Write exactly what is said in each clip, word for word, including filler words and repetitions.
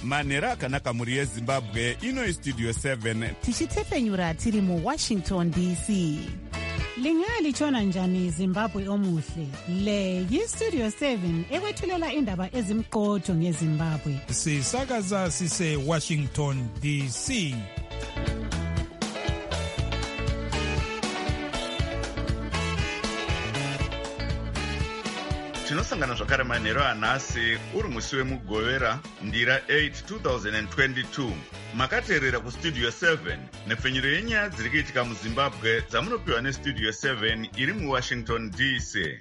manhero akanaka mhuri yezimbabwe. Ino Studio seven tichitepfenyura tiri muWashington D C. Lingalitshona njani Zimbabwe omuhle? Le yiStudio seven ekwethulela indaba ezimqotho ngeZimbabwe. Sisakaza sise Washington D C. Tinosangana zvakare manhero anhasi uri musi wemugovera ndira eight two thousand twenty-two. Makateerera kuStudio seven nepfenyuro yenyaya dziri kuitika muZimbabwe dzamunopiwa neStudio seven iri muWashington D C.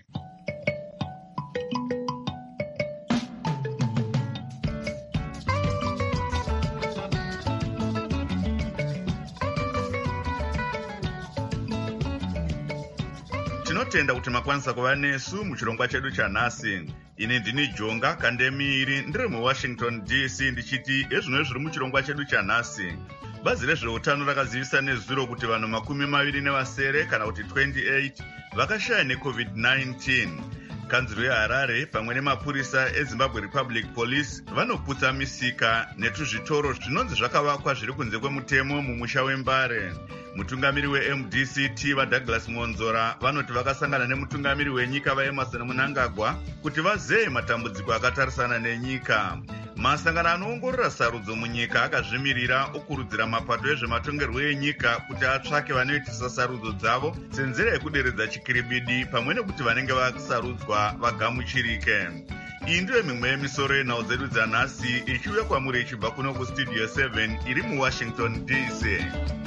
Tinotenda kuti makwanisa kuva nesu muchirongwa chedu chanhasi. Ini ndini Jonga Kandemiri ndiri muWashington D C ndichiti ezvino zviri muchirongwa chedu chanhasi. Bazi rezveutano rakazivisa nezuro kuti vanhu makumi maviri nevasere kana kuti twenty-eight vakashaya neCovid nineteen. Kanzuro yeHarare pamwe nemapurisa eZimbabwe Republic Police vanoputsa misika netuzvitoro zvinonzi zvakavakwa zviri kunze kwemutemo mumusha weMbare. Mutungamiri weM D C T vaDouglas Monzora vanoti vakasangana nemutungamiri wenyika vaEmerson Mnangagwa kuti vazeye matambudziko akatarisana nenyika. Masangano anoongorora sarudzo munyika akazvimirira okurudzira mapato ezvematongerwo enyika kuti atsvake vanoitisa sarudzo dzavo senzira yekuderedza chikiribidi pamwe nekuti vanenge vasarudzwa vagamuchirike. Iyi ndiyo mimwe yemisoro yenhau dzedu dzanhasi ichiuya kwamuri ichibva kuno kuStudio seven iri muWashington D C.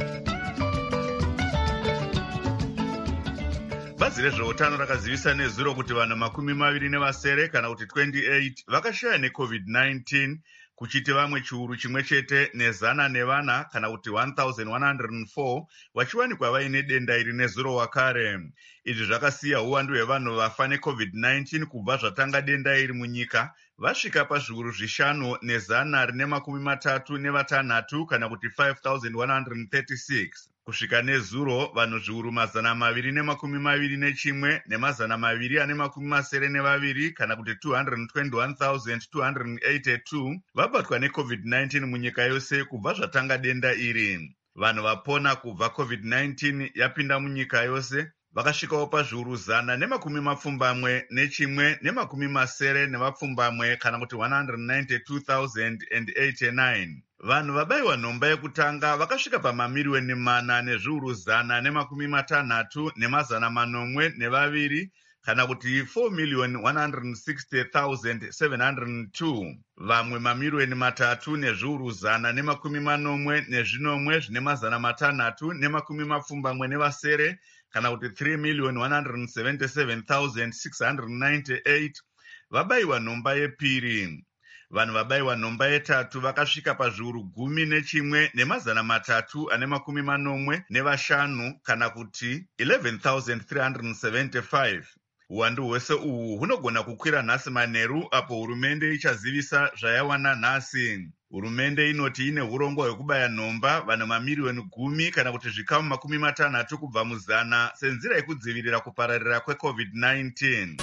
Bazi rezveutano rakazivisa nezuro kuti vanhu makumi maviri nevasere kana kuti twenty-eight vakashaya neCovid nineteen kuchiti vamwe chiuru chimwe chete nezana nevana kana kuti one thousand one hundred four vachiwanikwa vaine denda iri nezuro wakare. Izvi zvakasiya uwandu hwevanhu vafa neCovid nineteen kubva zvatanga denda iri munyika vasvika pazviuru zvishanu nezana rine makumi matatu nevatanhatu kana kuti five thousand one hundred thirty-six. Kusvika nezuro vanhu zviuru mazana maviri nemakumi maviri nechimwe nemazana maviri ane makumi masere nevaviri kana kuti two hundred twenty-one thousand two hundred eighty-two vabatwa neCovid nineteen munyika yose kubva zvatanga denda iri. Vanhu vapona kubva COVID nineteen yapinda munyika yose vakasvikawo pazviuru zana nemakumi mapfumbamwe nechimwe nemakumi masere nevapfumbamwe kana kuti one hundred ninety-two thousand eighty-nine. Vanhu vabayiwa nhomba yekutanga vakasvika pamamirioni mana nezviuru zana nemakumi matanhatu nemazana manomwe nevaviri kana kuti four million one hundred sixty thousand seven hundred two. Vamwe mamirioni matatu nezviuru zana nemakumi manomwe nezvinomwe zvine mazana matanhatu nemakumi mapfumbamwe nevasere kana kuti three million one hundred seventy-seven thousand six hundred ninety-eight vabayiwa nhomba yepiri. Vanhu vabayiwa nhomba yetatu vakasvika pazviuru gumi nechimwe nemazana matatu ane makumi manomwe nevashanu kana kuti eleven thousand three hundred seventy-five. Uwandu hwese uhu hunogona kukwira nhasi manheru apo hurumende ichazivisa zvayawana nhasi. Hurumende inoti ine urongwa hwekubaya nhomba vanhu mamirioni gumi kana kuti zvikamu makumi matanhatu kubva muzana senzira yekudzivirira kupararira kweCovid nineteen.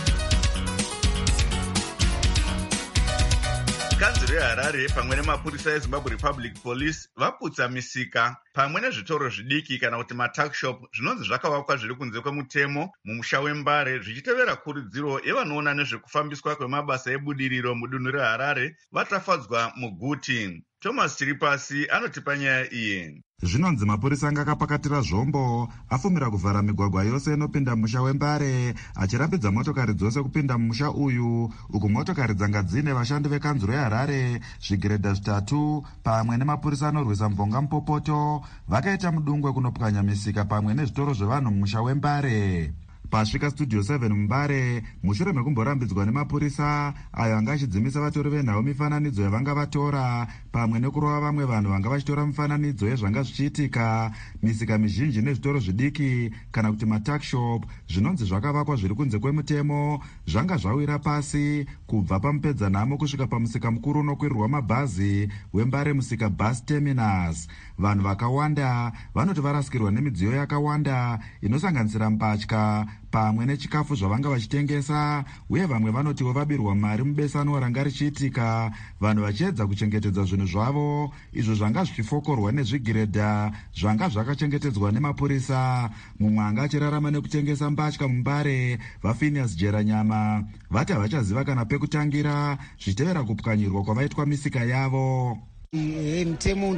Kanzuro yeHarare pamwe nemapurisa eZimbabwe Republic Police vaputsa misika pamwe nezvitoro zvidiki kana kuti matuckshop zvinonzi zvakavakwa zviri kunze kwemutemo mumusha weMbare zvichitevera kurudziro yevanoona nezvekufambiswa kwemabasa ebudiriro mudunhu reHarare vatafadzwa muguti. Thomas Chiripasi anotipa nyaya iyi. Zvinonzi mapurisa anga akapakatira zvombo afumira kuvhara migwagwa yose inopinda mumusha weMbare achirambidza motokari dzose kupinda mumusha uyu uku motokari dzanga dzine vashandi vekanzuro yeHarare zvigiredha zvitatu pamwe nemapurisa anorwisa mvonga mupopoto vakaita mudungwe kunopwanya misika pamwe nezvitoro zvevanhu mumusha weMbare. Pasvika Studio seven muMbare mushure mekumborambidzwa nemapurisa ayo anga achidzimisa vatori venhau mifananidzo yavanga vatora pamwe nekurova vamwe vanhu vanga vachitora mifananidzo yezvanga zvichiitika. Misika mizhinji nezvitoro zvidiki kana kuti matuckshop zvinonzi zvakavakwa zviri kunze kwemutemo zvanga zvawira pasi kubva pamupedzanhamo kusvika pamusika mukuru unokwirirwa mabhazi weMbare musika bus terminus. Vanhu vakawanda vanoti varasikirwa nemidziyo yakawanda inosanganisira mbatya pamwe nechikafu zvavanga vachitengesa, uye vamwe vanotiwo vabirwa mari mubesano ranga richiitika, vanhu vachiedza kuchengetedza zvinhu zvavo, izvo zvanga zvichifokorwa nezvigiredha zvanga zvakachengetedzwa nemapurisa. Mumwe anga achirarama nekutengesa mbatya muMbare, vaPhineas Jeranyama, vati havachaziva kana pekutangira zvichitevera kupwanyirwa kwavaitwa misika yavo. Mutemo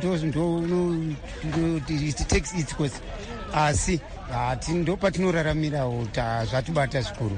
tax its course, asi ndo patinoraramirao zvatibata zvikuru.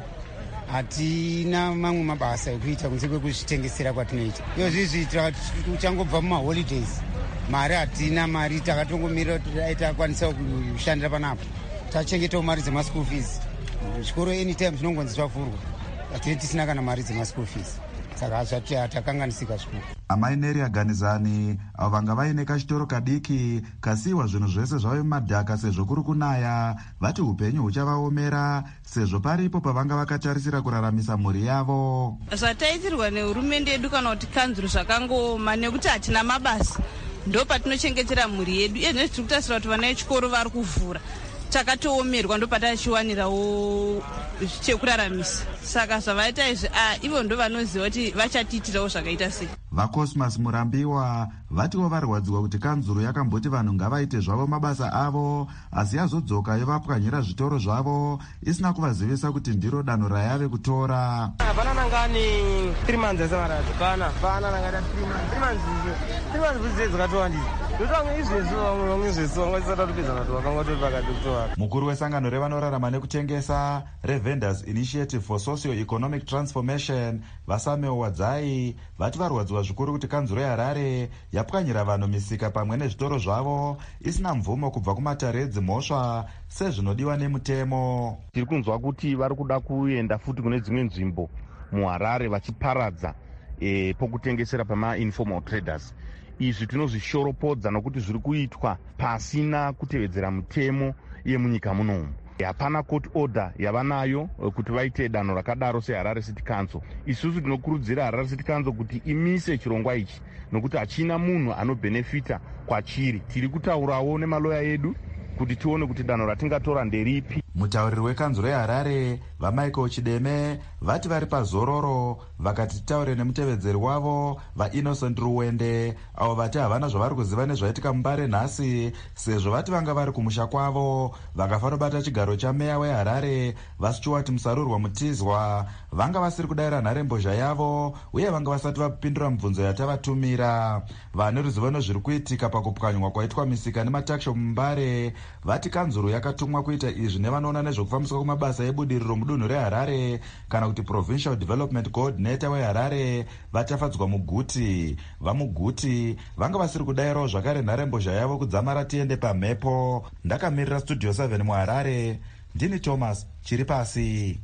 Hatina mamwe mabasa ekuita kunze kwekuzvitengesera kwatinoita. Izvizvi tichangobva mumaholidays, mari hatina, mari takatongomirira kuti dai takwanisa kushandira panapa. Tachengetawo mari dzemaschool fees. Zvikoro anytime zvinongonzi zvavhurwa, hatinenge tisina kana mari dzemaschool fees. Saka zvati hatakanganisika zvikuru. Amai Neri Aganizani avo vanga vaine kachitoro kadiki kasiyiwa zvinhu zvese zvave mumadhaka sezvo kuri kunaya, vati upenyu huchavaomera sezvo paripo pavanga vakatarisira kuraramisa mhuri yavo. Zvataitirwa nehurumende yedu kana kuti kanzuru zvakangoma, nekuti hatina mabasa, ndo patinochengetera mhuri yedu. Iye zvino tiri kutarisira kuti vana vechikoro vari kuvhura, takatoomerwa ndo patachiwanirawo chekuraramisa. Saka zvavaita izvi ivo ndo vanoziva kuti vachatiitirawo zvakaita sei. VaCosmas Murambiwa vatiwo varwadziwa kuti kanzuru yakamboti vanhu ngavaite zvavo mabasa avo, asi yazodzoka yovapwanyira zvitoro zvavo isina kuvazivisa kuti ndiro danho rayave kutora. Hapana nangani three months asamarati kana hapana nangani three months three months three months vizedzi katowandisa ndotanga izvezvi vamwe vamwe izvezvi vanga tisati topedza nato vakanga tori pakati kutora. Mukuru wesangano revanorarama nekutengesa reVendors Initiative for Socio-Economic Transformation Vasameo Wadzai vati varwadziwa zvikuru kuti kanzuro yeHarare yapwanyira vanhu misika pamwe nezvitoro zvavo isina mvumo kubva kumatare edzimhosva sezvinodiwa nemutemo. Tiri kunzwa kuti vari kuda kuenda futi kune dzimwe nzvimbo muHarare vachiparadza e, pokutengesera pama-informal traders. Izvi tinozvishoropodza nokuti zviri kuitwa pasina kutevedzera mutemo yemunyika munomu. Hapana court order yavanayo kuti vaite danho rakadaro seHarare City Council. Isusu tinokurudzira Harare City Council kuti imise chirongwa ichi nokuti hachina munhu anobhenefita kwachiri. Tiri kutaurawo nemaloya edu kuti tione kuti danho ratingatora nderipi. Mutauriri wekanzuro yeHarare vaMichael Chideme vati vari pazororo vakati titaure nemutevedzeri wavo vaInnocent Ruwende avo vati havana zvavari kuziva nezvaitika muMbare nhasi sezvo vati vanga vari kumusha kwavo vakafanira bata chigaro chameya weHarare vaStuart Musarurwa Mutizwa vanga vasiri kudayira nharembozha yavo uye vanga vasati vapindura mibvunzo yatavatumira. Vane ruzivo nezviri kuitika pakupwanywa kwaitwa misika nematakisho muMbare vati kanzuro yakatumwa kuita izvi nevanoona nezvokufambiswa kwamabasa ebudiriro mudunhu reHarare kana kuti Provincial Development Coordinator weHarare vatafadzwa muGuti. VamuGuti vanga vasiri kudayirawo zvakare nharembozha yavo kudzamara tiende pamhepo. Ndakamirira Studio seven muHarare, ndini Thomas Chiripasi.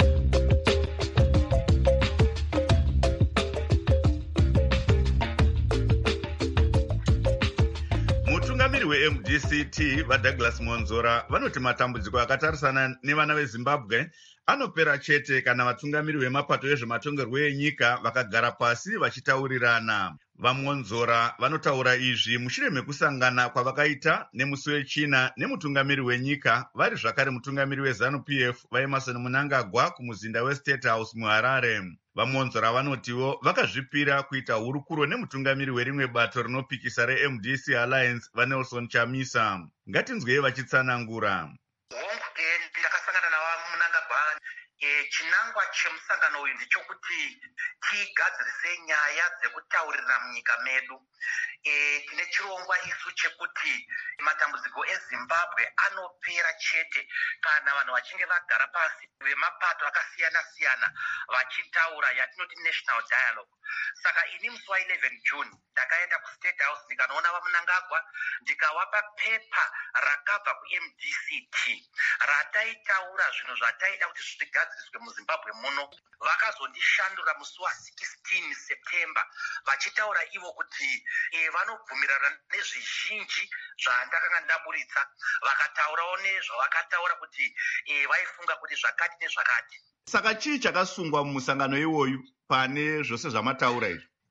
Mutungamiri weM D C T vaDouglas Monzora vanoti matambudziko akatarisana nevana veZimbabwe anopera chete kana vatungamiri vemapato ezvematongerwo enyika vakagara pasi vachitaurirana. VaMonzora vanotaura izvi mushure mekusangana kwavakaita nemusi wechina nemutungamiri wenyika vari zvakare mutungamiri weZanu P F vaEmmerson Mnangagwa kumuzinda weState House muHarare. VaMonzora vanotiwo vakazvipira kuita hurukuro nemutungamiri werimwe bato rinopikisa reM D C Alliance vaNelson Chamisa. Ngatinzwei vachitsanangura. Ndakasangana naVaMnangagwa. Chinangwa chemusangano uyu ndechekuti tigadzirise nyaya dzekutaurira munyika medu. Tine chirongwa isu chekuti matambudziko eZimbabwe anopera chete kana vanhu vachinge vagara pasi vemapato akasiyana siyana vachitaura yatinoti national dialogue. Saka ini musi wa eleven June ndakaenda kuState House ndikanoona vaMnangagwa ndikavapa pepa rakabva kuM D C T rataitaura zvinhu zvataida kuti zvigadziriswe muZimbabwe muno. Vakazondishandura musi wa sixteen September vachitaura ivo kuti e, vanobvumirana nezvizhinji zvandakanga ndaburitsa. Vakataurawo nezvavakataura kuti e, vaifunga kuti zvakati nezvakati. Saka chii chakasungwa mumusangano iwoyu pane zvose zvamataura izvi?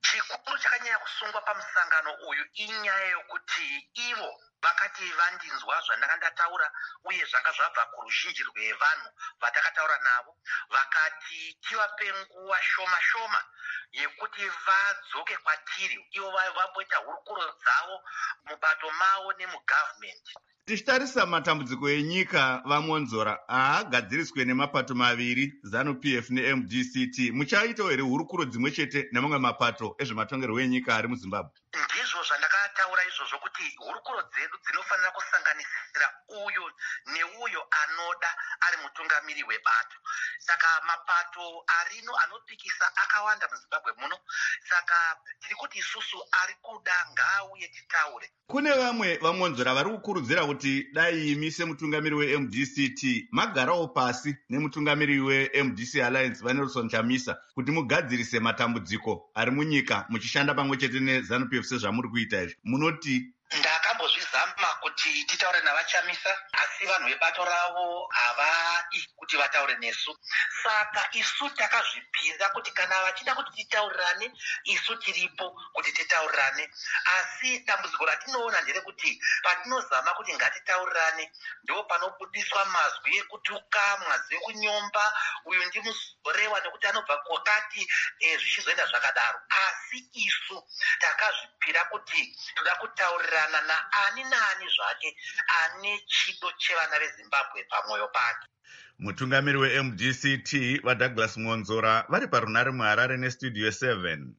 chikuru chakanyanya kusungwa pamusangano uyu inyaya yokuti ivo vakati vandinzwa zvandanga ndataura uye zvanga zvabva kuruzhinji rwevanhu vatakataura navo, vakati tivape nguva shoma shoma yekuti vadzoke kwatiri ivo vamboita hurukuro dzavo mubato mavo nemugavhmendi. Tichitarisa matambudziko enyika, vamonzora haagadziriswe nemapato maviri, ZANU P F ne-M D C T. Muchaitawo here hurukuro dzimwe chete nemamwe mapato ezvematongerwo enyika ari muZimbabwe? Ndizvo zvandakataura izvozvo, kuti hurukuro dzedu dzinofanira kusanganisira uyu neuyo anoda ari mutungamiri webato. Saka mapato arino anopikisa akawanda muZimbabwe muno, saka tiri kuti isusu ari kuda ngaauye titaure. Kune vamwe vamonzora vari kukurudzira kuti dai imi semutungamiri we-M D C T magarawo pasi nemutungamiri we-M D C Alliance vaNelson Chamisa kuti mugadzirise matambudziko ari munyika muchishanda pamwe chete neZANU P F sezvamuri kuita izvi. Munoti? Ndakambozvizama kuti titaure navachamisa, asi vanhu vebato ravo havadi kuti vataure nesu. Saka isu takazvipinza kuti kana vachida kuti titaurirane, isu tiripo kuti titaurirane. Asi dambudziko ratinoona nderekuti patinozama kuti ngatitaurirane, ndo panobudiswa mazwi ekutuka, mazwi ekunyomba, uyu ndimuzorewa nekuti anobva kwakati, e, zvichizoenda zvakadaro. Asi isu takazvipira kuti toda kutaurirana na ani naani zvake ane chido chevana veZimbabwe pamwoyo pake. Mutungamiri we-M D C T vaDouglas Monzora vari parunare muHarare neStudio seven.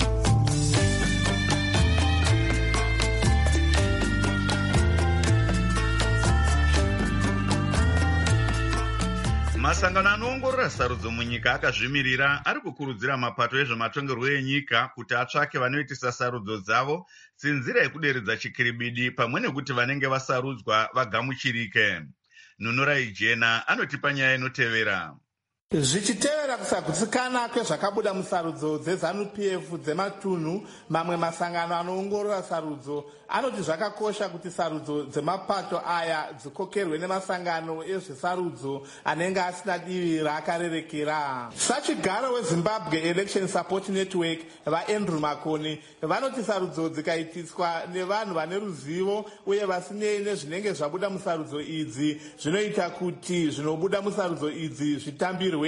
Masangano anoongorora sarudzo munyika akazvimirira ari kukurudzira mapato ezvematongerwo enyika kuti atsvake vanoitisa sarudzo dzavo senzira yekuderedza chikiribidi pamwe nekuti vanenge vasarudzwa vagamuchirike. Nunurai Jena anotipa nyaya inotevera. Zvichitevera kusagutsikana kwezvakabuda musarudzo dzeZANU P F dzematunhu, mamwe masangano anoongorora sarudzo anoti zvakakosha kuti sarudzo dzemapato aya dzikokerwe nemasangano ezvesarudzo anenge asina divi raakarerekera. Sachigaro weZimbabwe Election Support Network vaAndrew Makoni vanoti sarudzo dzikaitiswa nevanhu vane ruzivo uye vasinei nezvinenge zvabuda musarudzo idzi zvinoita kuti zvinobuda musarudzo idzi zvitambirwe.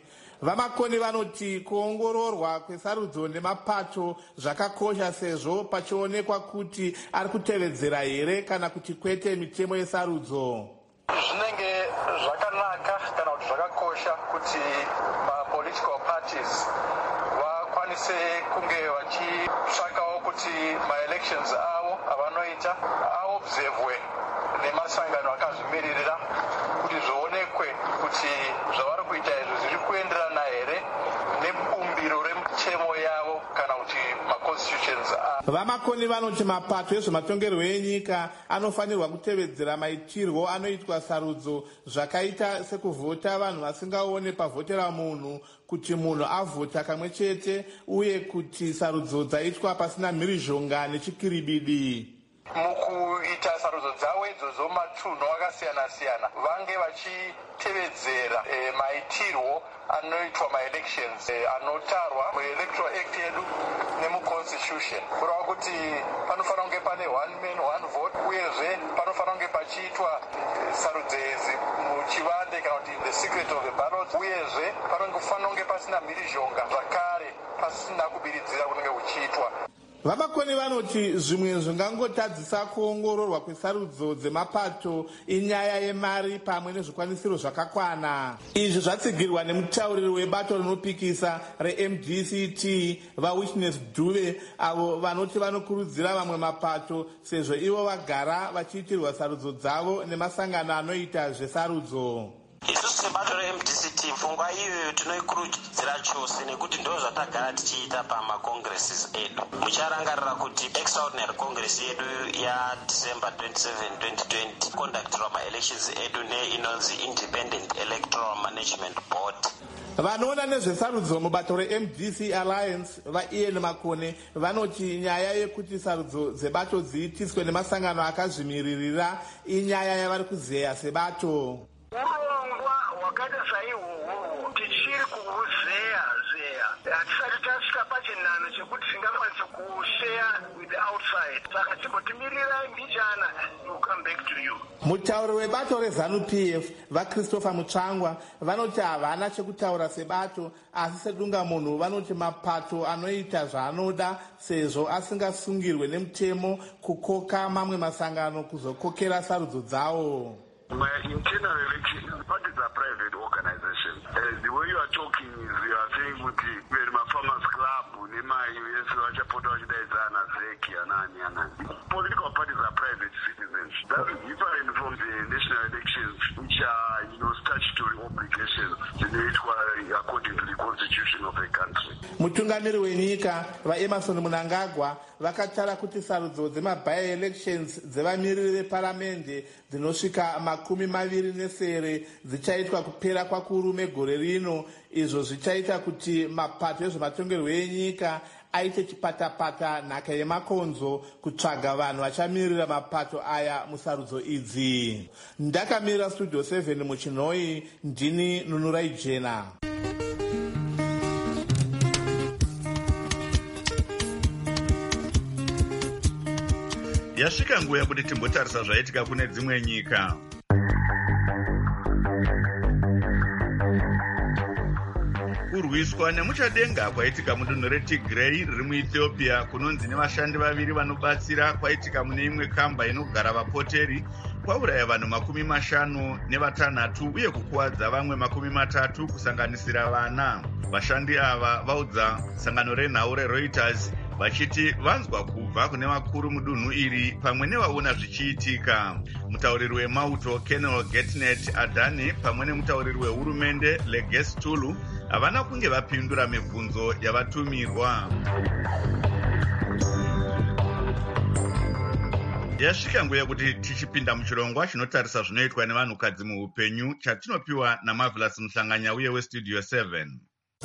Vamakoni vanoti kuongororwa kwesarudzo nemapato zvakakosha sezvo pachionekwa kuti ari kutevedzera here kana kuti kwete mitemo yesarudzo. Zvinenge zvakanaka kana kuti zvakakosha kuti ma-political parties vakwanise kunge vachitsvakawo kuti ma-elections avo avanoita aobservwe nemasangano akazvimiririra kuti zvionekwe kuti zvavari kuita izvo zviri kuenderana here nebumbiro remitemo yavo kana kuti maconstitutions avo. Vamakoni vanoti mapato ezvematongerwo enyika anofanirwa kutevedzera maitirwo anoitwa sarudzo zvakaita sekuvhota vanhu vasingaone pavhotera munhu, kuti munhu avhota kamwe chete uye kuti sarudzo dzaitwa pasina mhirizhonga nechikiribidi. Mukuita sarudzo dzavo idzodzo matunhu akasiyana siyana vange vachitevedzera e, maitirwo anoitwa ma-elections e, anotarwa muelectoral act yedu nemuconstitution, kureva kuti panofanira kunge pane one man one vote, uyezve panofanira kunge pachiitwa sarudzo idzi muchivande kana kuti the secret of the ballot, uyezve panofanira kunge pasina mhirizhonga zvakare pasina kubiridzira kunenge kuchiitwa. Vamakoni vanoti zvimwe zvingangotadzisa kuongororwa kwesarudzo dzemapato inyaya yemari pamwe nezvikwanisiro zvakakwana. Izvi zvatsigirwa nemutauriri webato rinopikisa re-M D C T vaWitness Dube, avo vanoti vanokurudzira vamwe mapato sezvo ivo vagara vachiitirwa sarudzo dzavo nemasangano anoita zvesarudzo. Isusu sebato re-M D C T pfungwa iyoyo tinoikurudzira chose nekuti ndo zvatagara tichiita pamacongresses edu. Mucharangarira kuti extraordinary congress yedu yaDecember twenty-seventh twenty twenty conductirwa ma-elections edu neinonzi Independent Electoral Management Board. Vanoona nezvesarudzo mubato re-M D C Alliance vaIan Makone vanoti nyaya yekuti sarudzo dzebato dziitiswe nemasangano akazvimiririra inyaya yavari kuzeya sebato. Urongwa hwakaita saihwohwo tichiri kuhuzeya zeya hatisati tasvika pachena chinhanho chekuti tingakwanisa kushare with the outside. Saka chimbotimirirai mbichana, we'll come back to you. Mutauri webato reZANU-P F vaChristopher Mutsvangwa vanoti havana chekutaura sebato, asi sedungamunhu vanoti mapato anoita zvaanoda sezvo asingasungirwe nemutemo kukoka mamwe masangano kuzokokera sarudzo dzawo. My internal elections, parties are private organizations. Uh, the way you are talking is you are saying with the Verma Farmers Club, Nema U S, Wachapoto, Zana, Zeki, Anani, Anani. Political parties are private citizens. That is different from the national elections, which are, you know, statutory obligations generated according to the constitution of the country. Mutungamiri wenyika vaEmerson Mnangagwa vakataura kuti sarudzo dzemaby elections dzevamiriri veparamende dzinosvika makumi maviri nesere dzichaitwa kupera kwakurume gore rino, izvo zvichaita kuti mapato ezvematongerwo enyika aite chipatapata nhaka yemakonzo kutsvaga vanhu vachamirira mapato aya musarudzo idzi. Ndakamirira studio seven muchinhoi, ndini Nunurai Jena. Yasvika nguva yekuti timbotarisa zvaitika kune dzimwe nyika. Kurwiswa nemuchadenga kwaitika mudunhu reTigray riri muEthiopia kunonzi nevashandi vaviri vanobatsira kwaitika mune imwe kamba inogara vapoteri kwauraya vanhu makumi mashanu nevatanhatu uye kukuwadza vamwe makumi matatu kusanganisira vana. Vashandi ava vaudza sangano renhau reReuters vachiti vanzwa kubva kune vakuru mudunhu iri pamwe nevaona zvichiitika. Mutauriri wemauto Colonel Getnet Adani pamwe nemutauriri wehurumende Leges Tulu havana kunge vapindura mibvunzo yavatumirwa. Yasvika nguva yekuti tichipinda muchirongwa chinotarisa zvinoitwa nevanhukadzi muupenyu chatinopiwa naMarvelous Muhlanganya uye weStudio seven.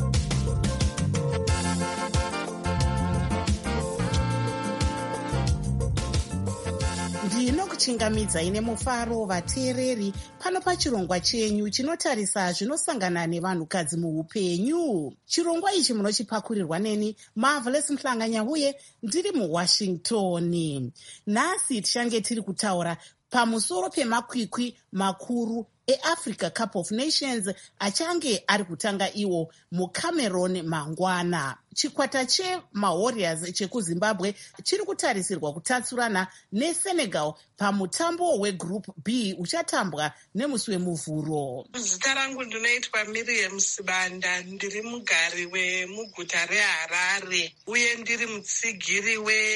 ndinokuchingamidzai nemufaro vateereri pano pachirongwa chenyu chinotarisa zvinosangana nevanhukadzi muupenyu. Chirongwa ichi munochipakurirwa neni Marvelous Muhlanganya uye ndiri muWashington. Nhasi tichange tiri kutaura pamusoro pemakwikwi makuru eAfrica Cup of Nations achange ari kutanga iwo muCameroon mangwana. Chikwata chemaWarriors chekuZimbabwe chiri kutarisirwa kutatsurana neSenegal pamutambo weGroup B uchatambwa nemusi wemuvhuro. Zita rangu ndinoitwa Miriam Sibanda, ndiri mugari wemuguta reHarare uye ndiri mutsigiri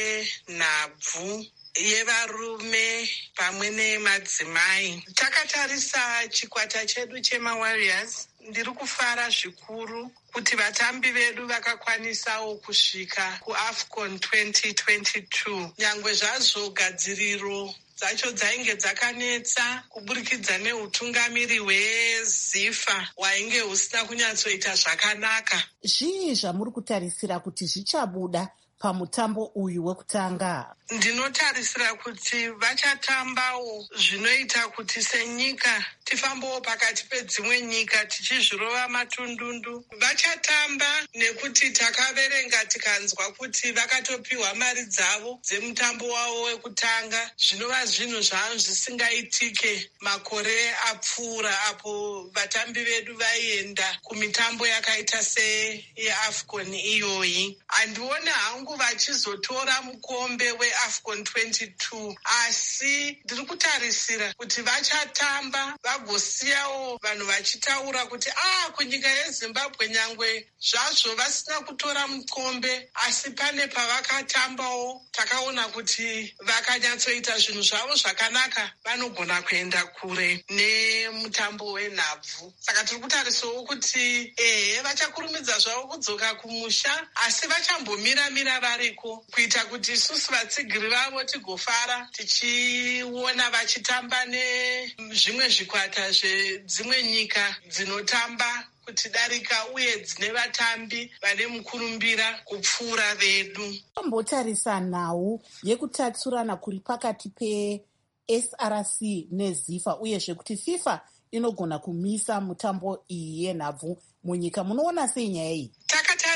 wenhabvu yevarume pamwe nemadzimai. Takatarisa chikwata chedu chemaWarriors. Ndiri kufara zvikuru kuti vatambi vedu vakakwanisawo kusvika kuAFCON twenty twenty-two. Nyangwe zvazvo gadziriro dzacho dzainge dzakanetsa kuburikidza neutungamiri hweZIFA hwainge husina kunyatsoita zvakanaka. Zvii zvamuri kutarisira kuti zvichabuda pamutambo uyu wekutanga? Ndinotarisira kuti vachatambawo zvinoita kuti senyika tifambawo pakati pedzimwe nyika tichizvirova matundundu. Vachatamba nekuti takaverenga tikanzwa kuti vakatopiwa mari dzavo dzemutambo wavo wekutanga, zvinova zvinhu zvavo zvisingaitike makore apfuura apo vatambi vedu vaienda kumitambo yakaita seyeAFCON iyoyi. Handione hangu vachizotora mukombe weAFCON twenty-two, asi ndiri kutarisira kuti vachatamba vagosiyawo vanhu vachitaura kuti ah kunyika yeZimbabwe nyangwe zvazvo vasina kutora mukombe asi pane pavakatambawo takaona kuti vakanyatsoita zvinhu zvavo zvakanaka, vanogona kuenda kure nemutambo wenhabvu. Saka tiri kutarisawo kuti ehe vachakurumidza zvavo kudzoka kumusha asi vachambomira mira variko kuita kuti isusu vatsigiri vavo tigofara tichiona vachitamba nezvimwe zvikwata zvezimwe nyika dzinotamba kutidarika uye dzine vatambi vane mukurumbira kupfuura vedu. Tombotarisa nhau yekutatsurana kuri pakati peS R C neZIFA uyezve kuti FIFA inogona kumisa mutambo iyi yenhabvu munyika. Munoona sei nyaya iyi? Takatari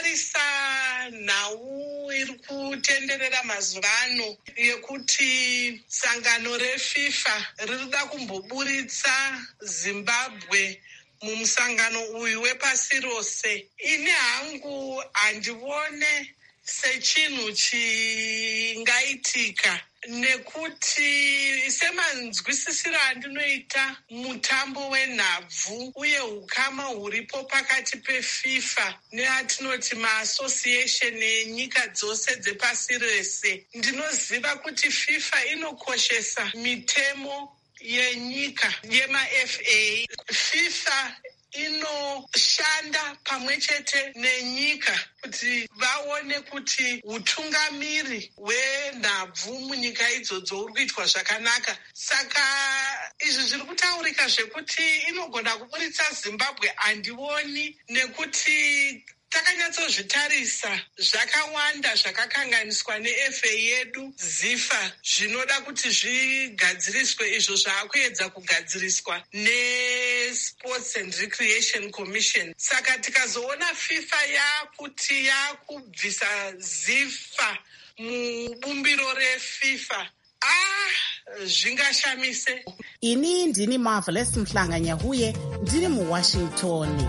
totarisa nhau iri kutenderera mazuva ano yekuti sangano refifa ririda kumboburitsa zimbabwe mumusangano uyu wepasi rose. Ini hangu handione sechinhu chingaitika, nekuti semanzwisisiro andinoita mutambo wenhabvu uye ukama huripo pakati pefifa neatinoti maassociation enyika dzose dzepasi rese, ndinoziva kuti fifa inokoshesa mitemo yenyika yema-F A. FIFA inoshanda pamwe chete nenyika kuti vaone kuti utungamiri hwenhabvu munyika idzodzo uri kuitwa zvakanaka. Saka izvi zviri kutaurika zvekuti inogona kuburitsa Zimbabwe handioni, nekuti takanyatsozvitarisa zvakawanda zvakakanganiswa ne-F A yedu zifa zvinoda kuti zvigadziriswe, izvo zvaakuedza kugadziriswa ne-Sports and Recreation Commission. Saka tikazoona FIFA yakuti yakubvisa zifa mubumbiro refifa, ah zvingashamise. Ini ndini Marvelous Mhlanga-Nyahuye ndiri muWashington.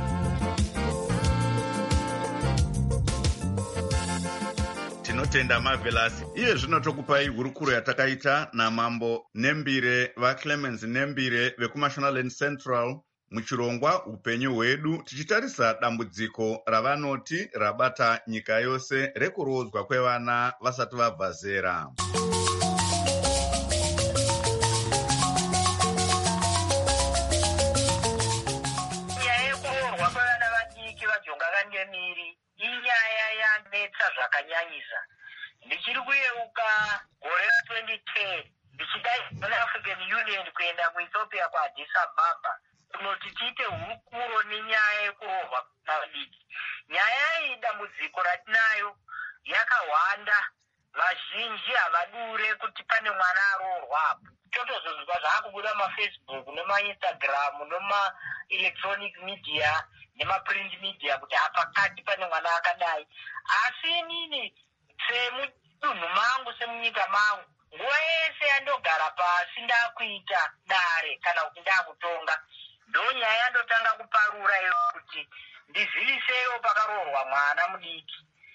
Tinotenda Marvelous. Iye zvino tokupai hurukuro yatakaita namambo Nembire, vaClemens Nembire vekuMashonaland Central muchirongwa upenyu hwedu, tichitarisa dambudziko ravanoti rabata nyika yose rekurodzwa kwevana vasati vabva zera. Nyaya yekuroorwa kwevana vadiki vajonga kangemiri inyaya yanetsa zvakanyanyisa. Ndichiri kuyeuka gore twenty ten ndichidai African Union kuenda kuEthiopia kuAddis Ababa kunoti tiite hurukuro nenyaya yekuroorwa kwavadiki. Nyaya iyi dambudziko ratinayo yakawanda, vazhinji havadure kuti pane mwana aroorwa apo. Totozozwa zvaakubuda mafacebook nemainstagram nemaelectronic media nemaprint media kuti hapakati pane mwana akadai. Asi inini semudunhu mangu, semunyika mangu, nguva yese yandogara pasi ndakuita dare kana kuti ndakutonga, ndonyaya yandotanga kuparura iyo kuti ndiziviseiwo pakaroorwa mwana mudiki,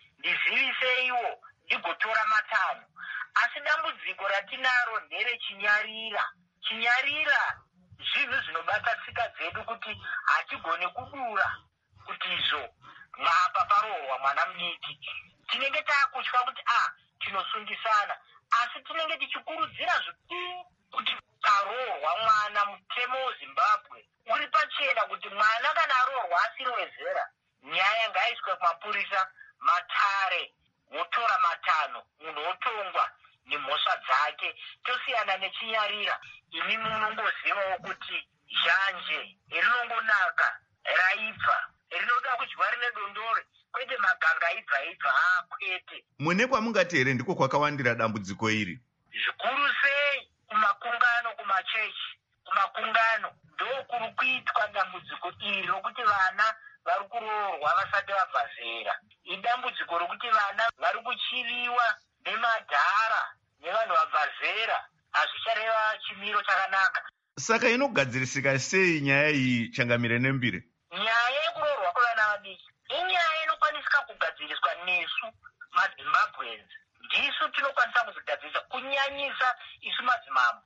ndiziviseiwo ndigotora matanho. Asi dambudziko ratinaro nderechinyarira. Chinyarira zvinhu zvinobata tsika dzedu kuti hatigone kudura kuti izvo mwapa paroorwa mwana mudiki. Tinenge taakutya kuti ah tinosungisana, asi tinenge tichikurudzira zvikuru kuti karoorwa mwana mutemo weZimbabwe uri pachena kuti mwana kana aroorwa asiri wezera, nyaya ngaiswe kumapurisa, matare, wotora matanho, munhu otongwa nemhosva dzake. Tosiyana nechinyarira. Imi munongozivawo kuti zhanje rinongonaka raibva rinoda kudyiwa rine dondore, kwete maganga aibva aibva akwete. Mune kwamungati here ndiko kwakawandira dambudziko iri? Zvikuru sei kumakungano, kumachechi, kumakungano ndokuri kuitwa dambudziko iri rokuti vana vari kuroorwa vasati vabva zera. Idambudziko rokuti vana vari kuchiriwa nemadhara nevanhu vabva zera, hazvichareva chimiro chakanaka. Saka inogadzirisika sei nyaya iyi, Changamire Nembire? Nyaya yekuroorwa kwevana vadiki inyaya inokwanisika kugadziriswa nesu maZimbabweans. Ndisu tinokwanisa kuzvigadzirisa kunyanyisa isu madzimambo,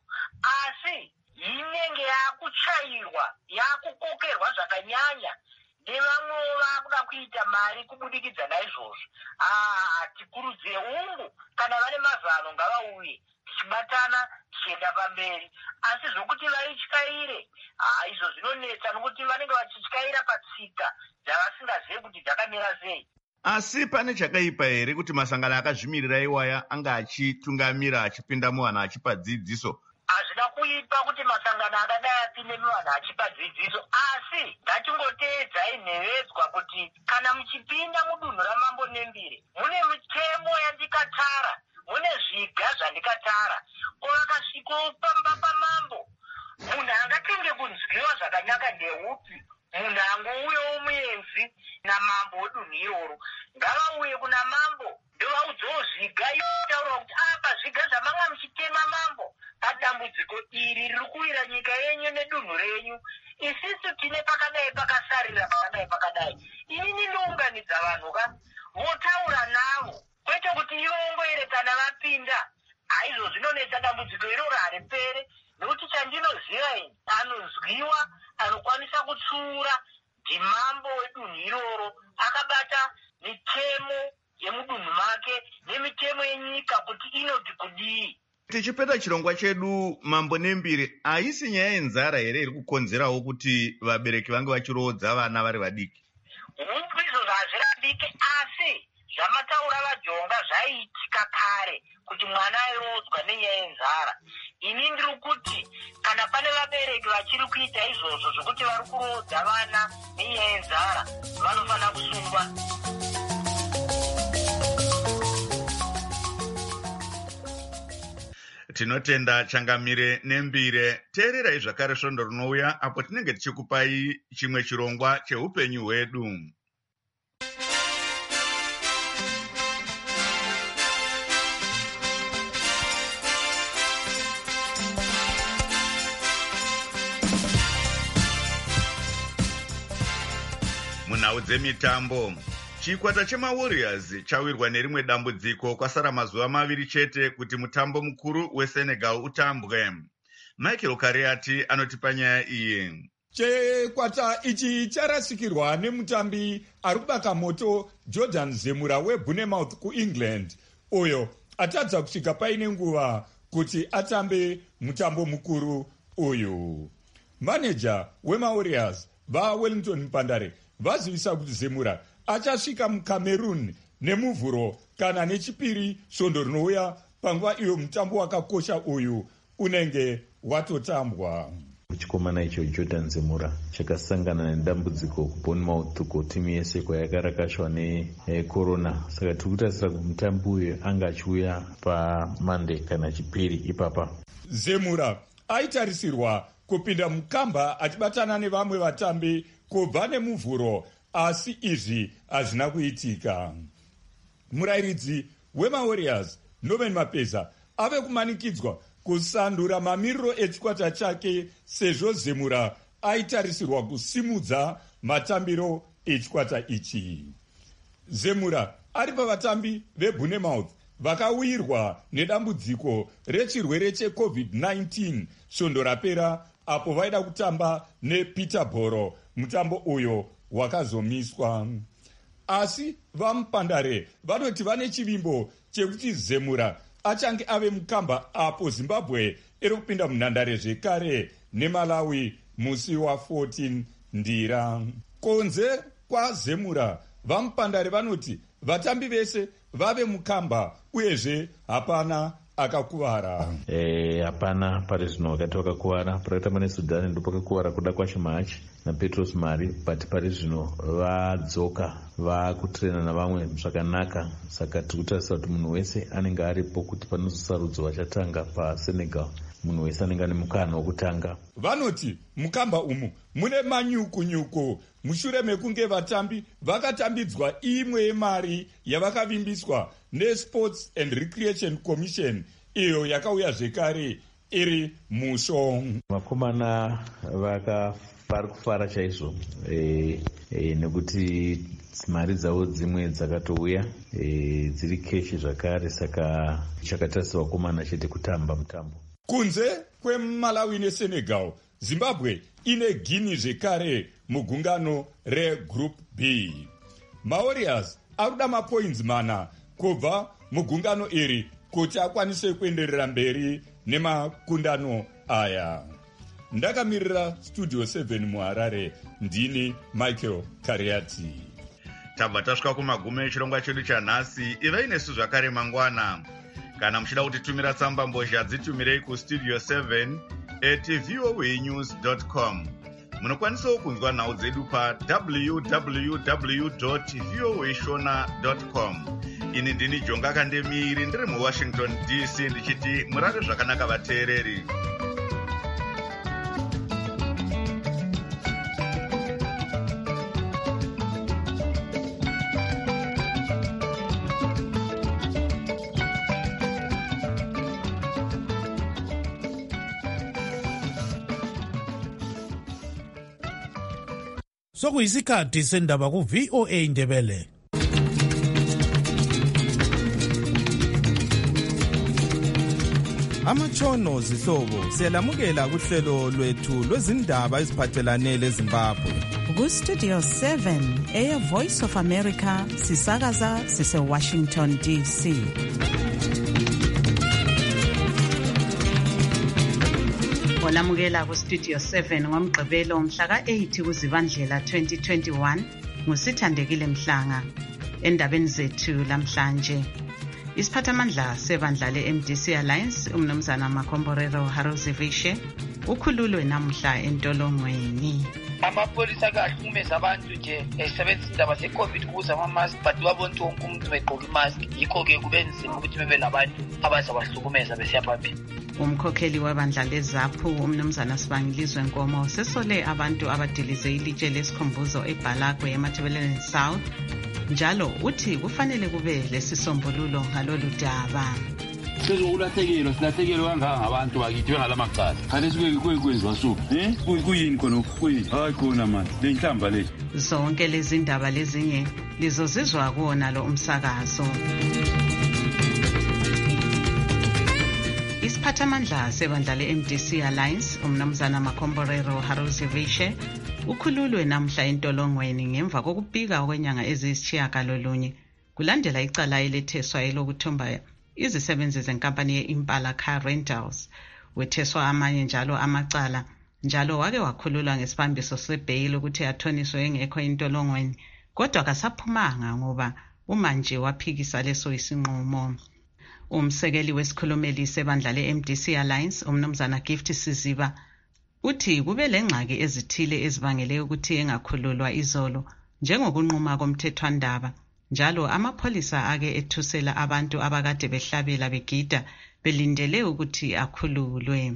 asi inenge yakuchairwa, yakukokerwa zvakanyanya nevamwewo vakuda kuita mari kubudikidza naizvozvo. Ah, tikurudzire ungu kana vane mazano ngavauye tichibatana tichienda pamberi, asi zvokuti vaityaire, ah izvo zvinonetsa nokuti vanenge vachityaira patsika dzavasingazivi kuti dzakamira sei. Asi pane chakaipa here kuti masangano akazvimirira iwaya anga achitungamira achipinda muvanhu achipa dzidziso? Hazvina kuipa kuti masangano akadai apinde muvanhu achipa dzidziso, asi ngatingoteedzai nhevedzwa kuti kana muchipinda mudunhu raMambo Nembire mune mitemo yandikatara, mune zviga zvandikatara. Ko vakasvikawo pamba pamambo, munhu angatenge kunzwiwa zvakanaka ndeupi? Munhu angouyawo muenzi namambo wedunhu iroro. ngavauye kuna mambo ndovaudzawo zviga itaura kuti apa zviga zvamanga muchitema mambo padambudziko iri riri kuwira nyika yenyu nedunhu renyu. Isisu tine pakadai pakasarira pakadai pakadai. Inini ndinounganidza vanhu ka votaura navo kwete kuti ivo ongoerekana vapinda. Aizvo zvinonetsa dambudziko iroro haripere nokuti chandinoziva ini anozwiwa anokwanisa kutsiura ndimambo wedunhu iroro akabata mitemo yemudunhu make nemitemo yenyika kuti inoti kudii. Tichipeta chirongwa chedu mambo nembiri, haisi nyaya yenzara here iri kukonzerawo kuti vabereki vange vachirodza vana vari vadiki? Izvo hazvirambike, asi zvamataura vajonga zvaiitika kare kuti mwana airodzwa nenyaya yenzara. Ini ndiri kuti kana pane vabereki vachiri kuita izvozvo zvokuti vari kurodza vana nenyaya yenzara vanofanira kusungwa. Tinotenda Changamire Nembire. Teererai zvakare svondo rinouya apo tinenge tichikupai chimwe chirongwa cheupenyu hwedu. Munhau dzemitambo, chikwata chemaWarriors chawirwa nerimwe dambudziko kwasara mazuva maviri chete kuti mutambo mukuru weSenegal utambwe. Michael Kariati anotipa nyaya iyi. Chikwata ichi charasikirwa nemutambi ari kubaka moto Jordan Zemura weBournemouth kuEngland, uyo atadza kusvika paine nguva kuti atambe mutambo mukuru uyu. Manager wemaWarriors vaWellington Mpandare vazivisa kuti Zemura achasvika muCameroon nemuvhuro kana nechipiri svondo rinouya panguva iyo mutambo wakakosha uyu unenge watotambwa. Chikomana icho Jordan Zemura chakasangana nedambudziko kuBournemouth kutimu yese kwayakarakashwa necorona, saka tiri kutarisira kuti mutambo uyu anga achiuya paMonday kana chipiri ipapa. Zemura aitarisirwa kupinda mukamba achibatana nevamwe vatambi kubva nemuvhuro, asi izvi hazvina kuitika. Murairidzi wemaWarriors Norman Mapeza ave kumanikidzwa kusandura mamiriro echikwata chake sezvo Zemura aitarisirwa kusimudza matambiro echikwata ichi. Zemura ari pavatambi veBournemouth vakawirwa nedambudziko rechirwere cheCovid nineteen svondo rapera apo vaida kutamba nePeterborough, mutambo uyo wakazomiswa. Asi vaMupandare vanoti vane chivimbo chekuti Zemura achange ave mukamba apo Zimbabwe iri kupinda munhandare zvekare neMalawi musi wa14 Ndira. Konze kwaZemura vaMupandare vanoti vatambi vese vave mukamba uyezve hapana akakuvara. Eh, hapana pari zvino vakati vakakuvara. Pakatamba neSudan ndo pakakuvara kuda kwacho Mahachi naPetros Mari, but pari zvino vadzoka vakutrena navamwe zvakanaka, saka tiri kutarisira kuti munhu wese anenge aripo kuti panozosarudzo vachatanga paSenegal munhu wese anenge ane mukana wokutanga. Vanoti mukamba umu mune manyukunyuku mushure mekunge vatambi vakatambidzwa imwe yemari yavakavimbiswa neSports and Recreation Commission, iyo yakauya zvekare iri musho. Vakomana vaka vari kufara chaizvo e, e, nekuti mari dzavo dzimwe dzakatouya e, dziri keshi zvakare, saka chakatarisirwa vakomana chete kutamba mutambo. Kunze kweMalawi neSenegal, Zimbabwe ine Guinea zvekare mugungano reGroup B. maWarriors akuda mapoints mana kubva mugungano iri kuti akwanise kuenderera mberi nemakundano aya. Ndakamirira Studio seven muHarare, ndini Michael Kariati. Tabva tasvika kumagumo echirongwa chedu chanhasi. Ivai nesu zvakare mangwana. Kana muchida kutitumira tsamba mbozha dzitumirei kustudio seven at voa news dot com. Munokwanisawo kunzwa nhau dzedu pa w w w dot voa shona dot com. Ini ndini Jonga Kandemiri ndiri muWashington D C ndichiti murare zvakanaka vateereri. Sokuyisikhathi sendaba ku V O A Ndebele. Amatshono zihlobo siyalamukela kuhlelo lwethu lwezindaba eziphathelane leZimbabwe. Ku Studio seven Air Voice of America sisakaza sise Washington D C. Olamukela ku Studio seven ngomgqibelo mhla ka eight kuZibandlela twenty twenty-one ngusithandekile Mhlanga. Endabeni zethu lamhlanje, isiphathamandla sebandla le-M D C Alliance umnumzana Makomborero Haruzivishe ukhululwe namhla entolongweni. Amapolisa kahlukumeza abantu nje esebenzisa indaba ze-COVID ukuze ama-mask but babona ukuthi wonke umuntu begqoka imask, yikho-ke kube nzima ukuthi bebe labantu abazabahlukumeza besiya phambili. Umkhokheli webandla leZAPHU umnumzana Sibangilizwe Nkomo sesole abantu abadilize ilitshe lesikhumbuzo eBhalagwe eMatabeleland South, njalo uthi kufanele kube lesisombululo ngalolu daba. Sezokulahlekile silahlekelwe kangaka abantu bakithi bengalamacala. Khale sikwenziwa so. Eh? Kuyini khona kuyini? Hayi khona manje. Le nhlamba le. Zonke lezi ndaba lezinye lizozizwa kuona lo umsakazo. Isiphathamandla sebandla le-M D C Alliance umnumzana Makomborero Haruzivishe ukhululwe namhla entolongweni ngemva kokubika okwenyanga eziyisitshiyagalolunye kulandela icala eletheswa elokuthumba izisebenzi zenkampani ye-Impala Car Rentals. Wetheswa amanye njalo amacala, njalo wake wakhululwa ngesibambiso sebheyili ukuthi athoniswe engekho entolongweni, kodwa kasaphumanga ngoba umanje waphikisa leso isinqumo. Umsekeli wesikhulumeli sebandla le-M D C Alliance umnumzana Gift Siziba uthi kube lengxaki ezithile ezibangele ukuthi engakhululwa izolo njengokunquma komthethwandaba, njalo amapolisa ake ethusela abantu abakade behlabela begida belindele ukuthi akhululwe.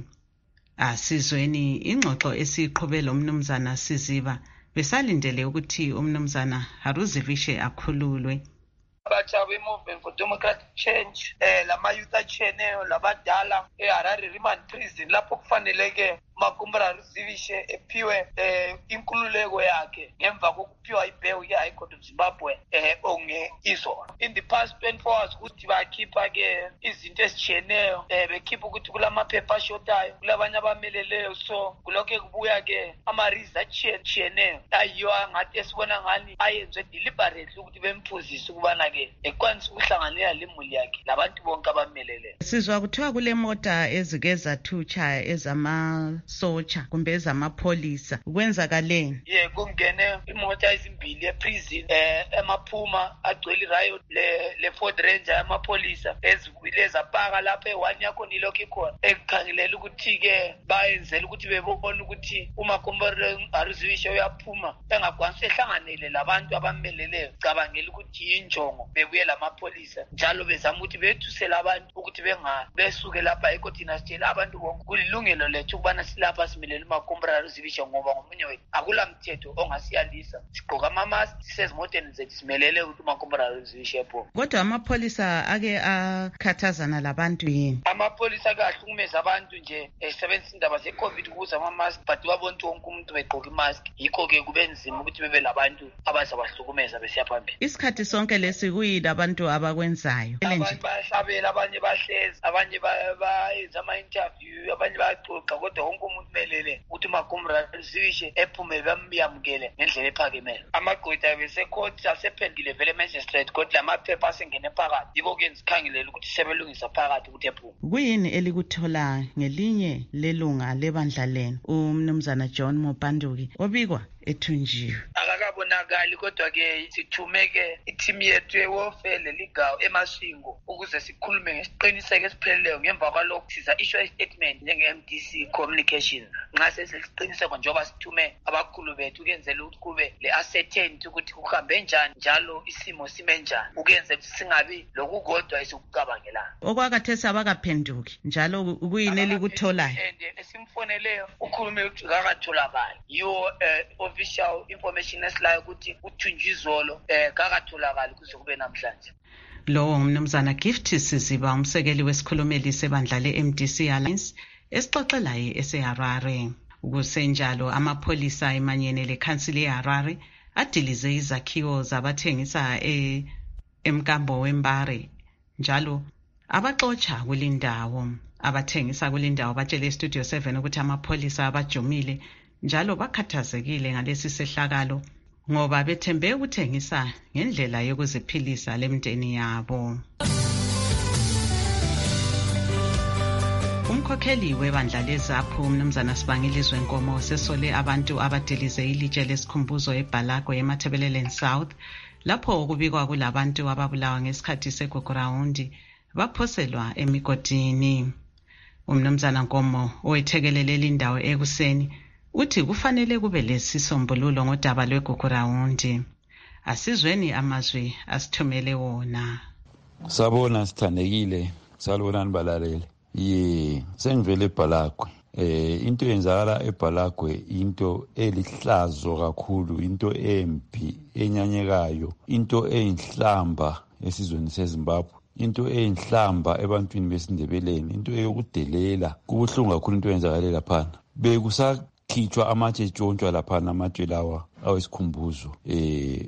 Asizweni ingxoxo esiqhubela umnumzana Siziba besalindele ukuthi umnumzana Haruzivishe akhululwe. Abatsha be-Movement for Democratic Change, eh, lama youth acheneyo labadala eHarare Remand Prison lapho kufaneleke Makomborero Haruzivishe ephiwe eh, inkululeko yakhe ngemva kokuphiwa ibhewu ye-High Court of Zimbabwe eh, onge izolo. In the past twenty-four hours ukuthi bakhipha ke izinto ezicheneyo, eh, bekhipha ukuthi kulamaphepha ashotayo, kulabanye abameleleyo, so kulokho kubuya ke ama-reasons acheneyo ayiyo ngathi esibona ngani ayenzwe deliberately ukuthi bemphuzise ukubana ke ekwanisa ukuhlanganela lemuli yakhe labantu bonke abameleleyo. Sizwa kuthiwa kule mota ezike zathutsha ezama socha kumbe ezamapolisa, kwenzakaleni? Ye kungene imota ezimbili eprison eh emaphuma agcwele riot le le Ford Ranger amapolisa ezibuyile zapaka lapha ewani yakho nilokho ikhona ekukhangelela ukuthi ke bayenzela ukuthi bebone ukuthi uMakomborero Haruzivishe uyaphuma engakwanisa ehlanganele labantu abameleleyo, cabangela ukuthi injongo bebuye lamapolisa njalo bezama ukuthi bethusela abantu ukuthi benga besuke lapha ekhothina sitshela abantu bonke kulilungelo lethu ukubana silapha simelele uMakomborero Haruzivishe ngoba ngomunye wethu akula mthetho ongasiyalisa, sigqoka ama-mask sisezimoteni zethu simelele ukuthi uMakomborero Haruzivishe pho. Kodwa amapolisa ake akhathazana labantu yini? Amapolisa ake ahlukumeza abantu nje esebenzisa indaba ze-COVID ukuze ama-mask but babona ukuthi wonke umuntu begqoka imask, yikho-ke kube nzima ukuthi bebe labantu abazabahlukumeza besiya phambili. Isikhathi sonke lesi kuyini abantu abakwenzayo? Abanye bayahlabela, abanye bahlezi, abanye bayenza ama-interview, abanye bayaxoxa, kodwa wonke umuntu melele ukuthi uMakomborero Haruzivishe ephume bamyamukele ngendlela ephakemelo. Amagqwetha besecourt asephendile vele magistrate kodwa amaphepha asengene phakathi, yiko ke ngizikhangelela ukuthi sebelungisa phakathi ukuthi ephume. Kuyini elikuthola ngelinye lelunga lebandla lenu umnumzana John Mopanduki obikwa ethunjiwe? Akakabonakali, kodwa ke sithumeke ithimu yethu ewofele ligawo eMasingo ukuze sikhulume ngesiqiniseko esipheleleyo ngemva kwalokho siza issue statement njenge-M D C Communications nxa sesiqiniseko njengoba sithume abakhulu bethu ukenzela ukuthi kube le-ascertainty ukuthi kuhambe njani njalo isimo sime njani ukenzela ukuthi singabi lokukodwa esikucabangelayo. Okwakhathesi abakaphenduki, njalo kuyini elikutholayo? Esimfoneleyo ukhulume ukuthi kakatholakali, yiwo official information esilayo ukuthi uthunjizolo eh kakatholakali kuze kube namhlanje. Lo umnumzana Gift Siziba umsekeli wesikhulumeli sebandla le-M D C Alliance esixoxelayo eseHarare. Kusenjalo amapholisa emanyene lekhansili yeHarare adilize izakhiwo zabathengisa e emkambo wembare njalo abaxotsha kulindawo. Abathengisa kulindawo batshele Studio seven ukuthi amapholisa abajumile njalo bakhathazekile ngalesi sehlakalo ngoba bethembe ukuthengisa ngendlela yokuziphilisa lemnteni yabo. Umkhokheli webandla leZAPU umnumzana Sibangilizwe Nkomo sesole abantu abadilize ilitshe lesikhumbuzo eBhalagwe eMatabeleland South lapho okubikwa kulabantu ababulawa ngesikhathi segugurawundi baphoselwa emigodini. Umnumzana Nkomo owethekelele lindawo ekuseni uthi kufanele kube lesisombululo ngodaba lwegugurawundi. Asizweni amazwi asithumele wona. Sabona sithandekile, salibonani balaleli. Ye, sengivele eBhalagwe. Eh into eyenzakala eBhalagwe into elihlazo kakhulu, into empi, enyanyekayo, into eyinhlamba esizweni seZimbabwe. Into eyinhlamba ebantwini besindebeleni, into eyokudelela. Kubuhlungu kakhulu into eyenzakala lapha. Bekusakhitshwa amatshe tshontshwa lapha amatshe lawa awesikhumbuzo. Eh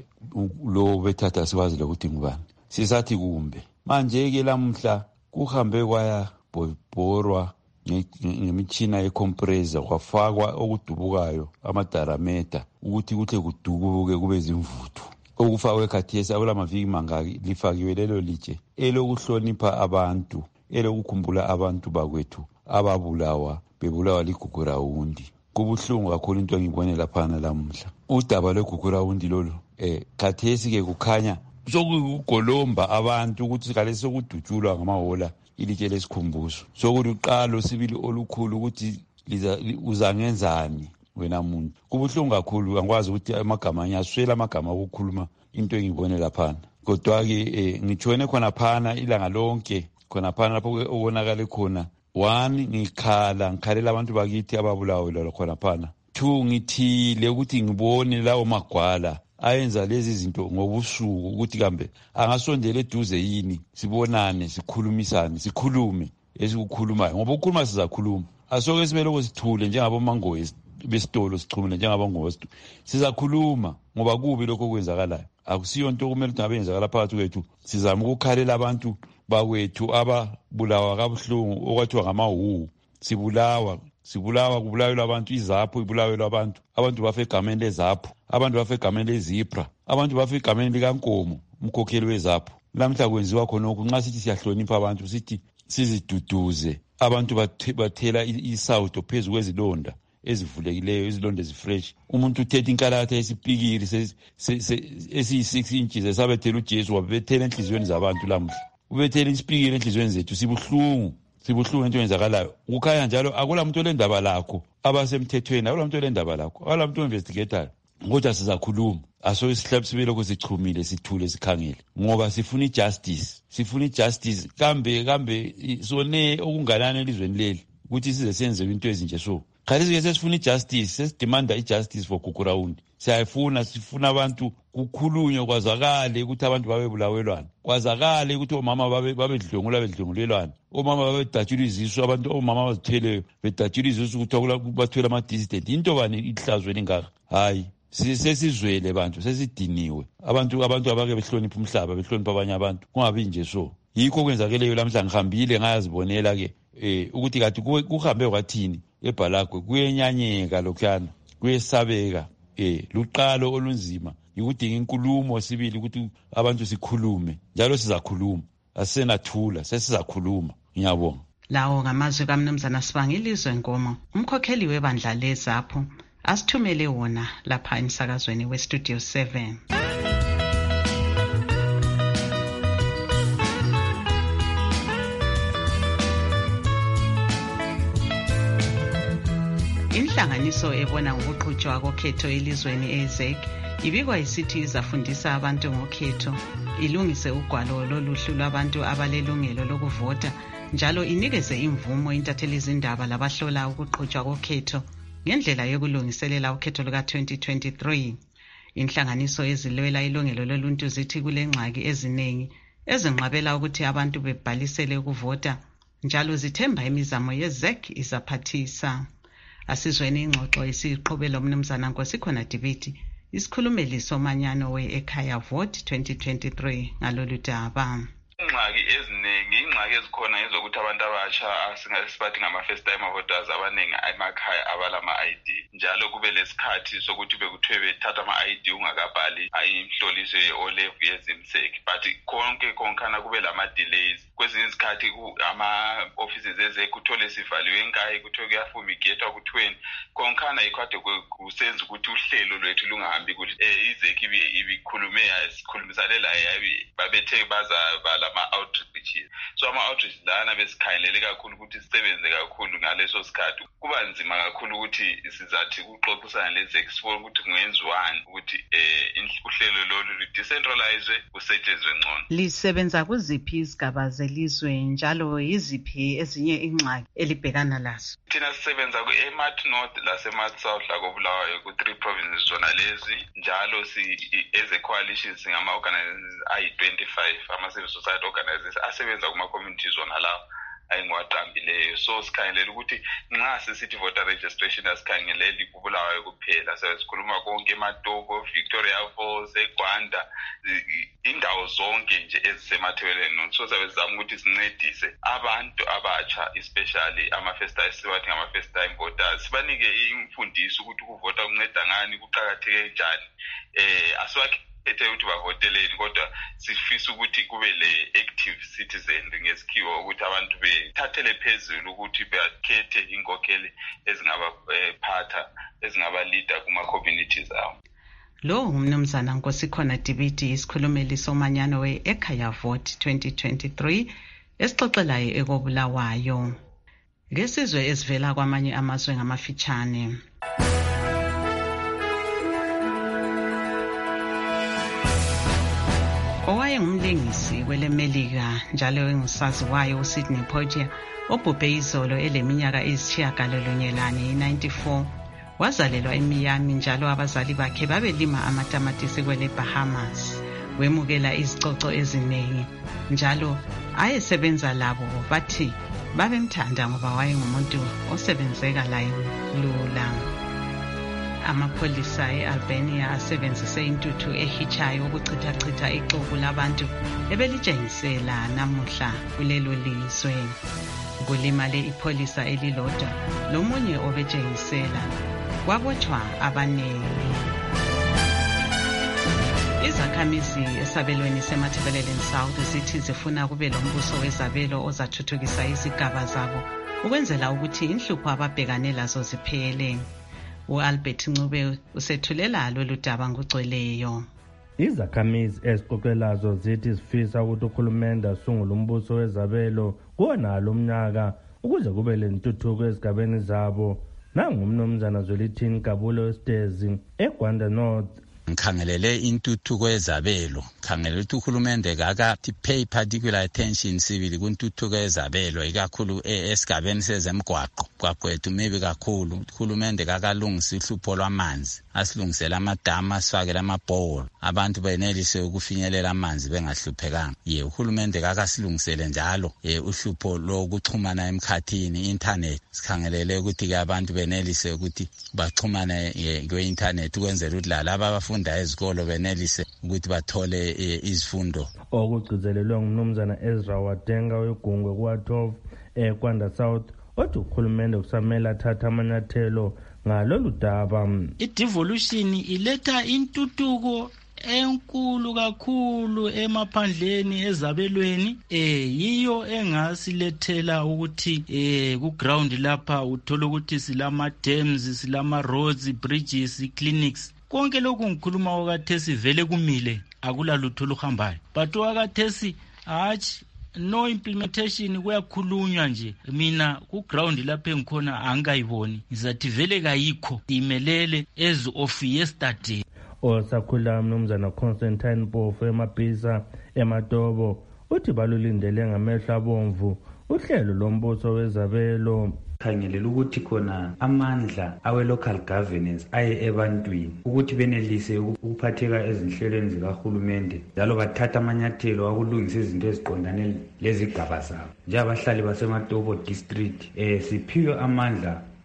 lo bethatha siwazi lokuthi ngubani. Sisathi kumbe. Manje ke lamhla kuhambe kwaya borwa ngemitshina yecompressor kwafakwa okudubukayo amadarameta ukuthi kuhle kudubuke kube zimvuthu. Okufakwe khathesi akulamaviki mangaki lifakiwe lelo litshe elokuhlonipha abantu, elokukhumbula abantu bakwethu ababulawa bebulawa ligugurawundi. Kubuhlungu kakhulu into engibone lapha nalamhla. Udaba lwegugurawundi lolo eh khathesi ke kukhanya sokugolomba abantu ukuthi kalesi sokudutshulwa ngamahola ilitshe lesikhumbuzo. Sokuthi uqalo sibili olukhulu ukuthi liza uzangenzani wena muntu. Kubuhlungu kakhulu angikwazi ukuthi amagama nyaswela amagama okukhuluma into engibone lapha. Kodwa ke eh, ngitshone khona phana ilanga lonke khona phana lapho obonakala khona. One ngikhala ngikhalela abantu bakithi ababulawa lo khona phana. Two ngithile ukuthi ngibone lawo magwala ayenza lezi zinto ngobusuku ukuthi kambe angasondela eduze yini sibonane sikhulumisane sikhulume esikukhulumayo ngoba ukukhuluma sizakhuluma asoke sibe lokho sithule njengabo mangoyi besitolo sichumule njengabo ngosi sizakhuluma ngoba kubi lokho kwenzakalayo akusiyo into kumele ukuthi abenzakala phakathi kwethu sizama ukukhalela abantu bakwethu ababulawa kabuhlungu okwathiwa ngamahu sibulawa sibulawa kubulawelwa abantu iZAPU ibulawelwa abantu abantu bafe egameni leZAPU abantu bafe egameni leZipra abantu bafe egameni likaNkomo umkhokheli weZAPU. Lamhla kwenziwa khona nxa sithi siyahlonipha abantu sithi siziduduze abantu bathela isawudo phezu kwezilonda ezivulekileyo izilonda ezifresh. Umuntu uthethe inkalatha esipikiri esiyi-six inches esabethela uJesu wabethela enhliziyweni zabantu lamhla. Ubethela isipikiri enhliziyweni zethu sibuhlungu. Sibuhlungu into yenzakalayo. Ukukhaya njalo akula muntu olendaba lakho abasemthethweni akula muntu olendaba lakho akula muntu investigator. Ngoja sizakhuluma aso isihlaba sibele kuzichumile sithule sikhangele ngoba sifuna ijustice sifuna ijustice kambe kambe sone okunganani elizweni leli ukuthi size senze into ezinje so. Khalisi ke sesifuna ijustice sesidemanda ijustice for gugurawundi. Siyafuna sifuna abantu kukhulunywe kwazakale ukuthi abantu babebulawelwana kwazakale ukuthi omama babe babedlungula bedlungulelwana omama babedatshula izisu abantu omama bazitheleyo bedatshula izisu ukuthi bathwele ama dissident into bani ihlazweni ngaka hayi sesizwele abantu sesidiniwe abantu abantu abake behlonipha umhlaba behlonipha abanye abantu kungabi nje so. Yikho kwenzakeleyo lamhla ngihambile ngayazibonela ke eh ukuthi kathi kuhambe kwathini eBhalagwe kuyenyanyeka lokhana kuyesabeka eh luqalo olunzima yikudinga inkulumo sibili ukuthi abantu sikhulume njalo sizakhuluma asenathula sesizakhuluma. Ngiyabonga. Lawo ngamazwi kaMnumzana Sibangilizwe Nkomo umkhokheli webandla leZAPU asithumele wona lapha emsakazweni weStudio seven. Inhlanganiso ebona ngokuqhutshwa kokhetho elizweni eZEC ibikwa isithi izafundisa abantu ngokhetho, ilungise ugwalo loluhlu lwabantu abalelungelo lokuvota, njalo inikeze imvumo intatheli izindaba labahlola ukuqhutshwa kokhetho ngendlela yokulungiselela ukhetho luka twenty twenty-three. Inhlanganiso ezilwela ilungelo loluntu zithi kulengxaki eziningi ezinqabela ukuthi abantu bebhalisele ukuvota, njalo zithemba imizamo yeZEC izaphathisa. Asizweni ingxoxo esiqhubela umnumzana Nkosikhona Dibiti, isikhulumeli somanyano we-Ekhaya Vote twenty twenty-three ngalolu daba. Ingxaki eziningi, ingxaki ezikhona ezokuthi abantu abasha asingasibathi ngama-first time voters abaningi emakhaya abalama-I D. Njalo kube lesikhathi sokuthi bekuthiwe bethatha ama-I D ungakabhali imhloliso ye-O-level yezimseki. But konke konkhana kube lama-delays. Kwezinye izikhathi ama-offices ezekho uthole sivaliwe enkayi, kuthiwe kuyafumigatwa kuthiweni. Konkhana ikhade kusenza ukuthi uhlelo lwethu lungahambi kuhle. Eh izekho ibikhulume sikhulumisalela babethe baza bala ama-outreaches. So ama-outreach lana besikhangelele kakhulu ukuthi sisebenze kakhulu ngaleso sikhathi. Kuba nzima kakhulu ukuthi sizathi ukuxoxisana lezekho sibone ukuthi kungenziwani ukuthi eh uhlelo lolu lu-decentralizwe kusetshenzwe ngcono. Lisebenza kuziphi izigaba zelizwe njalo yiziphi ezinye ingxaki elibhekana lazo? Thina sisebenza ku-eMart North laseMart South lakobulawayo ku-three provinces zona lezi, njalo si as a coalition singama-organizations ayi-twenty-five ama-civil society organizations asebenza kuma-communities zona lawo ayingwaqambileyo. So sikhangelela ukuthi nxa sisithi voter registration asikhangeleli kubulawayo kuphela, sikhuluma konke eMatopo, Victoria Falls, eGwanda, indawo zonke nje ezisemathebeleni. So sabe sizama ukuthi sincedise abantu abatsha, especially ama-first time siwathi ngama-first time voters, sibanike imfundiso ukuthi ukuvota kunceda ngani, kuqakatheke njani. Eh asiwakhe ethe ukuthi bavoteleni, kodwa sifisa ukuthi kube le-active citizen ngesikhiwo, ukuthi abantu bethathele phezulu ukuthi bakhethe inkokheli ezingabaphatha, ezingaba-leader kuma-communities abo. Lo umnumzana Nkosikhona Dibiti, isikhulumeli somanyano we-Ekhaya Vote twenty twenty-three esixoxelayo ekobulawayo. Ngesizwe esivela kwamanye amazwe ngamafitshane. Owayengumlingisi kwelemelika njalo engusaziwayo uSydney Poitier obhubhe izolo eleminyaka eyisitshiyagalolunye ninety-four wazalelwa eMiami, njalo abazali bakhe babelima amatamatisi kwele Bahamas. Wemukela izicoco eziningi njalo ayesebenza labo bathi babemthanda ngoba wayengumuntu osebenzeka laye lula. Amapholisa e-Albania asebenzise intuthu ehichayo ukuchithachitha ixuku labantu ebelitshengisela namuhla kulelo lizwe. Kulimale ipholisa elilodwa lomunye obetshengisela, kwabotshwa abaningi. Izakhamizi esabelweni seMatabeleland South zithi zifuna kube lombuso wezabelo ozathuthukisa izigaba zabo ukwenzela ukuthi inhlupho ababhekane lazo ziphele. U-Albert Ncube usethulela lolu daba ngugcweleyo. Izakhamizi ezixoxelazo zithi zifisa ukuthi ukhulumende asungule umbuso wezabelo kuwonalo umnyaka ukuze kube lentuthuko ezigabeni zabo. Nangumnumzana Zwelithini Kabule wesitezi eGwanda North. Ngikhangelele intuthuko ezabelo, khangelele ukuthi uhulumende kakathi pay particular attention sibili kuntuthuko ezabelo, ikakhulu esigabeni sezemgwaqo. Kwaqwethu maybe kakhulu uhulumende kakalungisa ihlupho lwamanzi, asilungisela amadama, asifakele amabhoholo, abantu benelise ukufinyelela amanzi bengahluphekanga. Ye uhulumende kakasilungisele njalo ye uhlupho lokuxhumana emkhathini, internet. Sikhangelele ukuthi ke abantu benelise ukuthi baxhumane kwe-internet ukwenzela ukuthi laba abafunda ezikolo benelise ukuthi bathole izifundo. Okugcizelelwe ngumnumzana Ezra Wadenga weGungwe kuwaThov eGwanda South othi ukhulumende kusamele athatha amanyathelo ngalolu daba. I-devolution iletha intuthuko enkulu kakhulu emaphandleni ezabelweni, eh yiyo engasilethela ukuthi eh ku ground lapha uthola ukuthi silama dams, silama roads, bridges, clinics. Konke lokhu ngikhuluma okathesi vele kumile, akula lutho luhambayo. But okathesi hatshi no implementation kuyakhulunywa nje. Mina ku ground lapha engikhona angayiboni, ngizathi vele kayikho, imelele as of yesterday. Osakhula mnumzana Constantine Mpofu emabhiza eMatobo uthi balulindele ngamehlo abomvu uhlelo lombuso wezabelo. Khangelela ukuthi khona amandla awe local governance aye ebantwini ukuthi benelise ukuphatheka ezinhlelweni zikahulumende, njalo bathatha amanyathelo akulungisa izinto eziqondane lezigaba zabo. Njengabahlali baseMatobo district eh siphiwe amandla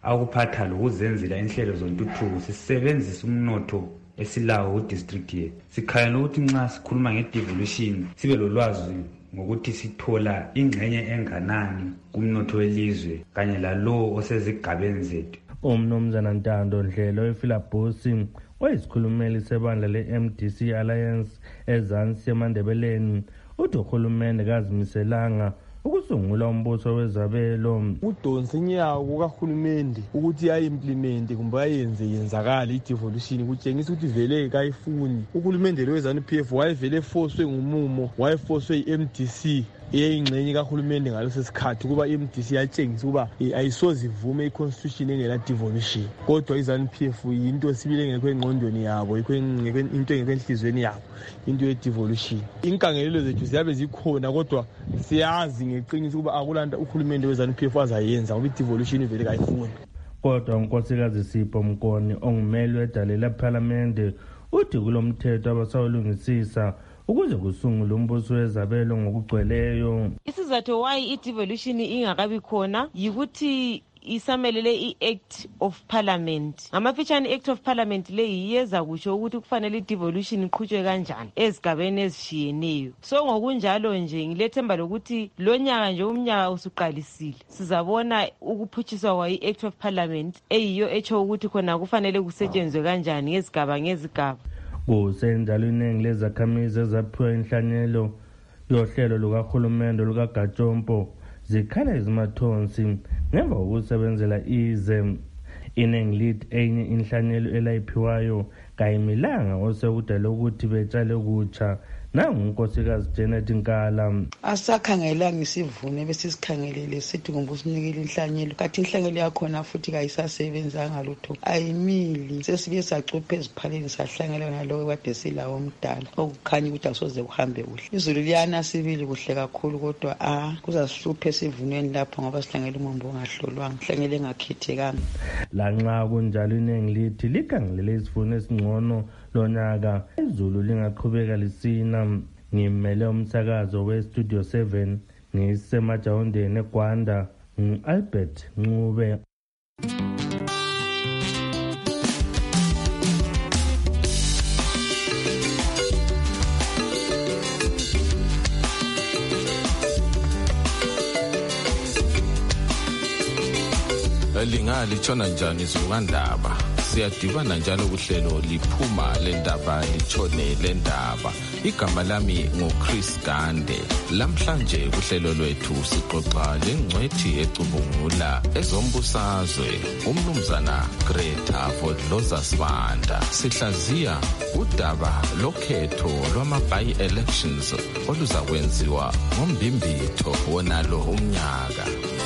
akuphatha lokuzenzela inhlelo zontuthuko sisebenzisa umnotho esilawo ku-district yethu. Sikhangela ukuthi nxa sikhuluma nge-devolution sibe lolwazi ngokuthi sithola ingxenye enganani kumnotho welizwe kanye lalowo osezigabeni zethu. Umnumzana Ntando Ndlela weFilabusi wayisikhulumeli sebandla le-M D C Alliance ezansi emandebeleni uthi uhulumende kazimiselanga ukusungula umbuso wezabelo. Udonsa inyawo kukahulumende ukuthi ayimplemente kumbe ayenze yenzakala i-devolution kutshengisa ukuthi vele kayifuni. Uhulumende lo we-ZANU P F wayevele efoswe ngumumo, wayefoswe i-M D C eyingxenye kahulumende ngaleso sikhathi kuba i-M D C yatshengisa ukuba ayisoze ivume i-constitution engela devolution. Kodwa i-ZANU P F into esibile engekho engqondweni yabo, into engekho enhlizweni yabo, into ye-devolution. Inkangelelo zethu ziyabe zikhona kodwa siyazi ngeqiniso ukuba akulanda uhulumende we-ZANU P F azayenza ngoba i-devolution ivele kayifuni. Kodwa unkosikazi Sipho Mkoni ongumeli wedalela parliamente uthi kulomthetho abasawulungisisa ukuze kusungule umbuso wezabelo ngokugcweleyo. Isizathu why i-devolution ingakabi khona yikuthi isamelele i-Act of Parliament. Ngamafitshane i-Act of Parliament le iyeza kusho ukuthi kufanele i-devolution iqhutshwe kanjani ezigabeni ezishiyeneyo. So ngokunjalo nje ngilethemba lokuthi lo nyaka nje umnyaka usuqalisile sizabona ukuphutshiswa kwa i-Act of Parliament eyiyo echo ukuthi khona kufanele kusetshenzwe kanjani ngezigaba ngezigaba. Kusenjalo iningi lezakhamizi ezaphiwa inhlanyelo yohlelo lukahulumende lukaGatshompo zikhala izimathonsi ngemva kokusebenzela ize. Iningi lithi enye inhlanyelo elayiphiwayo kayimilanga osekudala ukuthi betshale kutsha. Nangu unkosikazi Janet Nkala. Asakhangelanga isivuno besisikhangelele sithi kumbe usinikele inhlanyelo kathi inhlanyelo yakhona futhi kayisasebenza lutho ayimili sesibe sacuphe eziphaleni sahlangela nalowo kade silawo omdala okukhanya ukuthi asoze kuhambe kuhle. Izulu liyana sibili kuhle kakhulu kodwa ah kuzasihluphe esivunweni lapho ngoba sihlangela umombo ongahlolwanga inhlanyelo engakhethekanga. Lanxa kunjalo iningi lithi likhangelele isivuno esingcono lonyaka izulu lingaqhubeka lisina. Ngimele umsakazo we-Studio seven ngisemajawundeni eGwanda ngu-Albert Ncube. Lingalitshona njani izokandaba siyadibana njalo kuhlelo liphuma lendaba litshone lendaba. Igama lami nguChris Gande. Lamhlanje kuhlelo lwethu sixoxa lengcwethi ecubungula ezombusazwe umnumzana Greta Vodloza Sibanda. Sihlaziya udaba lokhetho lwama-by-elections oluzakwenziwa ngombimbitho wonalo umnyaka.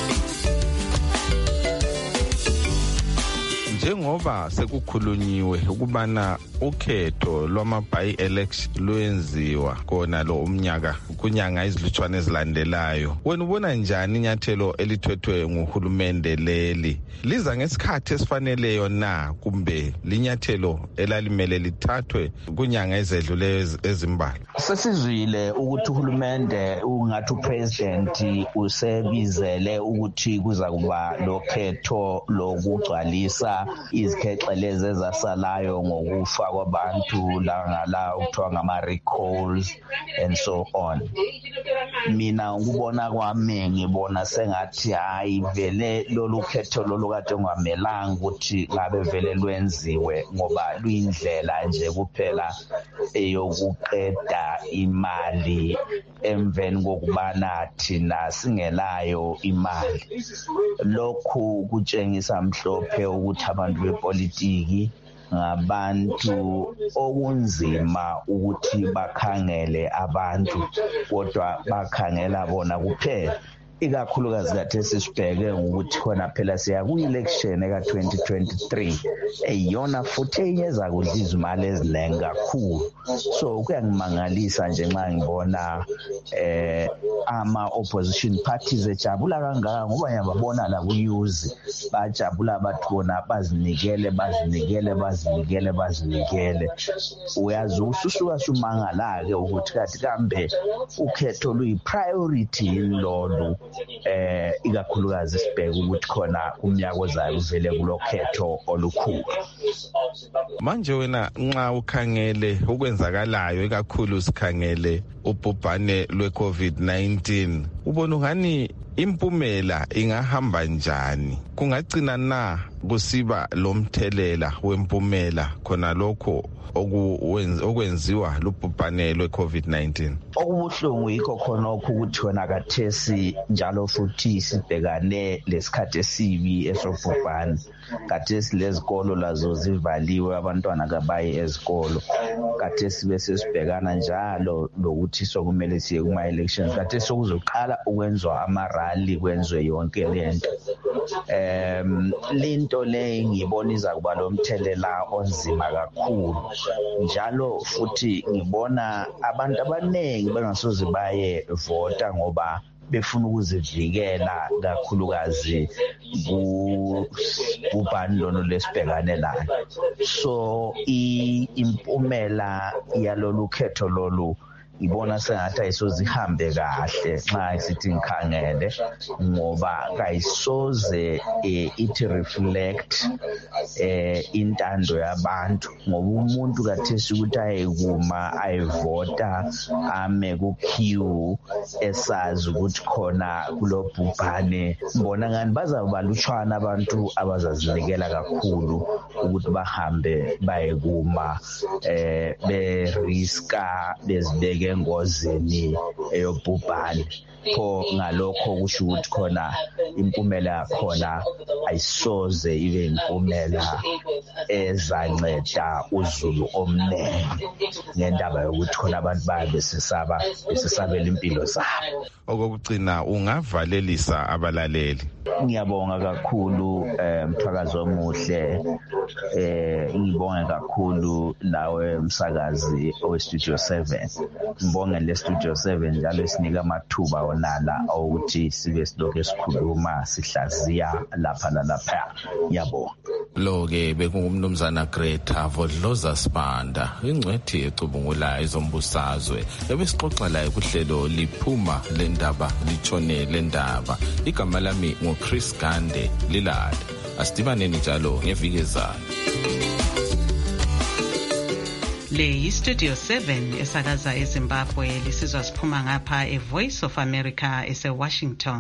Njengoba sekukhulunyiwe ukubana ukhetho lwama-by-election lwenziwa kona lo umnyaka kunyanga izilutshwane ezilandelayo, wena ubona njani inyathelo elithethwe nguhulumende leli? Liza ngesikhathi esifaneleyo na kumbe linyathelo elalimele lithathwe kunyanga ezedluleyo ezimbalwa? Sesizwile ukuthi uhulumende ungathi upresident usebizele ukuthi kuza kuba lokhetho lokugcwalisa izikheqeleze ezasalayo ngokufa kwabantu langala ukuthiwa ngama-recalls and so on. Mina ngubona kwami ngibona sengathi hayi vele lolu khetho lolu kade ungamelanga ukuthi ngabe vele lwenziwe ngoba luyindlela nje kuphela eyokuqeda imali emveni kokubana thina singelayo imali. Lokhu kutshengisa mhlophe ukuthi abantu bepolitiki ngabantu okunzima ukuthi bakhangele abantu kodwa bakhangela bona kuphela. Ikakhulukazi kade sisibheke ukuthi khona phela siya ku-election eka-twenty twenty-three eyona futhi eyeza kudla izimali eziningi kakhulu. So kuyangimangalisa nje nxa ngibona eh ama-opposition parties ejabula kangaka ngoba ngiyababona la ku-news bajabula bathi bona bazinikele bazinikele bazinikele bazinikele. Uyazi ususuka sumangala-ke ukuthi kathi kambe ukhetho luyi-priority yini lolu eh ikakhulukazi sibheke ukuthi khona umnyaka ozayo uvele kulokhetho olukhulu. Manje wena nxa ukhangele ukwenzakalayo ekakhulu sikhangele ubhubhane lwe-COVID nineteen, ubona ngani impumela ingahamba njani? Kungagcina na kusiba lomthelela wempumela khona lokho okwenziwa lubhubhane lwe-COVID nineteen? Okubuhlungu yikho khona ukuthi wena kathesi njalo futhi sibhekane lesikhathi esibi esobhubhane. Kathesi lezikolo lazo zivaliwe, abantwana kabayi ezikolo. Kathesi bese sibhekana njalo lokuthi sokumele siye kuma-elections. Kathesi sokuzoqala ukwenzwa ama-rally, kwenzwe yonke lento. Um, linto le ngibona iza kuba lomthelela onzima kakhulu. Njalo futhi ngibona abantu abaningi bangasoze baye vota ngoba befuna ukuzivikela kakhulukazi kubhubhane lolu lesibhekane nayo. So impumela yalolu khetho lolu ngibona sengathi ayisozihambe kahle nxa sithi ngikhangele, ngoba kayisoze ithi reflect eh intando yabantu, ngoba umuntu kathesi ukuthi ayekuma ayivota ame ku queue esazi ukuthi khona kulobhubhane. Ngibona ngani bazabalutshwana abantu abazazinikela kakhulu ukuthi bahambe bayekuma eh be riska bezibeke engozini eyobhubhane. Pho ngalokho kusho ukuthi khona impumela yakhona ayisoze ibe impumela ezanceda uZulu omningi ngendaba yokuthi khona abantu baye besesaba besesabela impilo zabo. Okokugcina ungavalelisa abalaleli. Ngiyabonga kakhulu Mthakazi omuhle, eh ngibonga kakhulu nawe umsakazi owe Studio seven. Ngibonga le Studio seven njalo esinika amathuba onala ukuthi sibe silokho esikhuluma sihlaziya lapha nalapha. Ngiyabonga. Lo ke bekungumnumzana Greta Vodloza Sibanda, ingcwethi ecubungula izombusazwe. Ebesixoxa la kuhlelo liphuma lendaba litshone lendaba. Igama lami ngoChris Gande Lilala. Asidibaneni njalo ngeviki ezayo. Le yiStudio seven esakaza eZimbabwe, lisizwa siphuma ngapha eVoice of America eseWashington.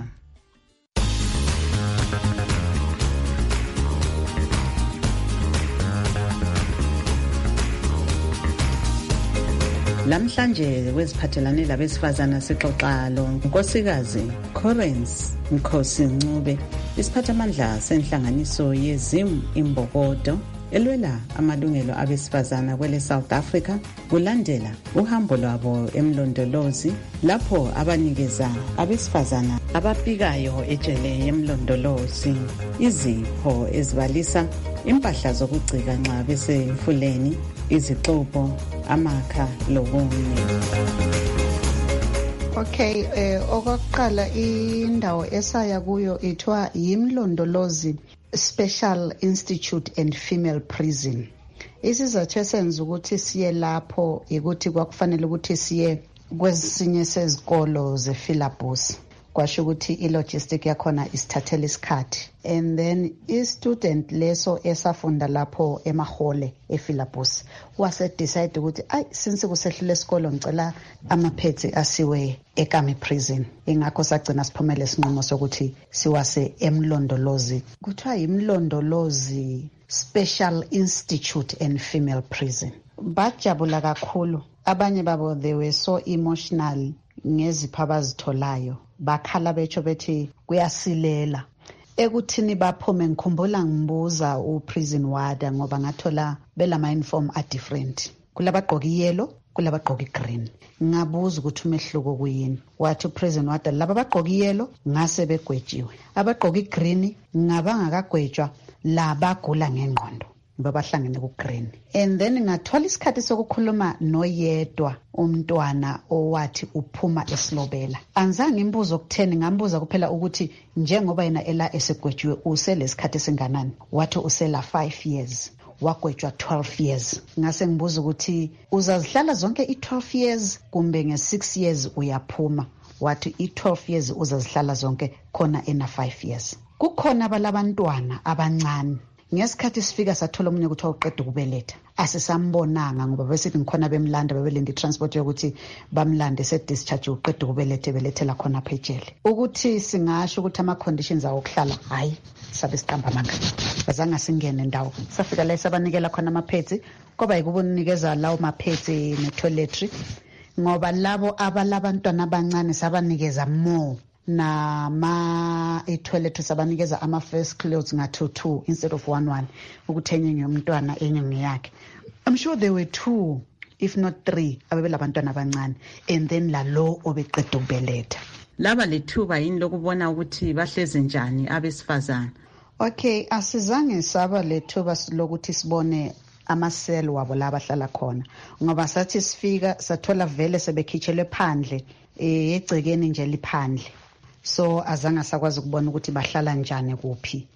Lamhlanje weziphathelane labesifazana sixoxa lo Nkosikazi Correns Nkosi Ncube, isiphathamandla senhlanganiso yeZim Imbokodo elwela amalungelo abesifazana kwele South Africa, kulandela uhambo lwabo emlondolozi lapho abanikeza abesifazana abafikayo ejele yemlondolozi izipho ezibalisa impahla zokugcika nxa besemfuleni, izixubo, amakha lokunye. Okay, eh okokuqala indawo esaya kuyo ithiwa yimlondolozi Special Institute and Female Prison. Isizathu esenza ukuthi siye lapho ukuthi kwakufanele ukuthi siye kwesinye sezikolo zephilabus. Kwasho ukuthi ilogistic yakhona isithathela isikhathi. And then i-student leso esafunda lapho emahole ephilabus wase decide ukuthi ay since kusehlule isikolo ngicela amaphethe asiwe eKami prison. Ingakho sagcina siphumele isinqumo sokuthi siwase emlondolozi. Kuthiwa imlondolozi Special Institute and Female Prison. Bajabula kakhulu. Abanye babo they were so emotional ngezipho abazitholayo. Bakhala becho bethi kuyasilela. Ekuthini baphume ngikhumbula ngibuza uprison warder ngoba ngathola belama uniform are different. Kulabagqoka yellow, kulabagqoka green. Ngabuza ukuthi umehluko kuyini. Wathi uprison warder laba bagqoka yellow ngase begwejiwe. Abagqoka green ngabanga kagwejwa laba gula ngengqondo. Babahlangene ku green. And then ngathola isikhathi sokukhuluma noyedwa umntwana owathi uphuma esilobela. Anzange imbuzo kutheni, ngambuza kuphela ukuthi njengoba yena ela esegwetshiwe uselesikhathi singanani. Wathi usela five years. Wagwetshwa twelve years. Ngase ngibuza ukuthi uzazihlala zonke i twelve years kumbe nge six years uyaphuma. wathi i-twelve years uzazihlala zonke khona ena five years. Kukhona abalabantwana abancane ngesikhathi sifika sathola omunye ukuthi awuqeda ukubeletha asisambonanga ngoba besithi ngikhona bemlanda bebelenda i-transport yokuthi bamlande se-discharge uqeda ukubeletha belethela khona phejele ukuthi singasho ukuthi ama-conditions awokuhlala hayi sabe siqamba amanga bazange singene ndawo safika la sabanikela khona amaphetsi koba yikubunikeza lawo maphetsi ne-toiletry ngoba labo abalabantwana abancane sabanikeza more na ma etoilet sabanikeza ama first clothes nga two two instead of one one ukuthi enye ngiyomntwana enye ngiyakhe. I'm sure there were two if not three ababela abantwana abancane and then la lo obeqeda ukubeletha. Laba lethuba yini lokubona ukuthi bahleze njani abesifazana? Okay, asizange saba lethuba lokuthi sibone amaselo wabo la bahlala khona ngoba sathi sifika sathola vele sebekhitshele phandle egcekeni nje liphandle. So azange sakwazi ukubona ukuthi bahlala njani kuphi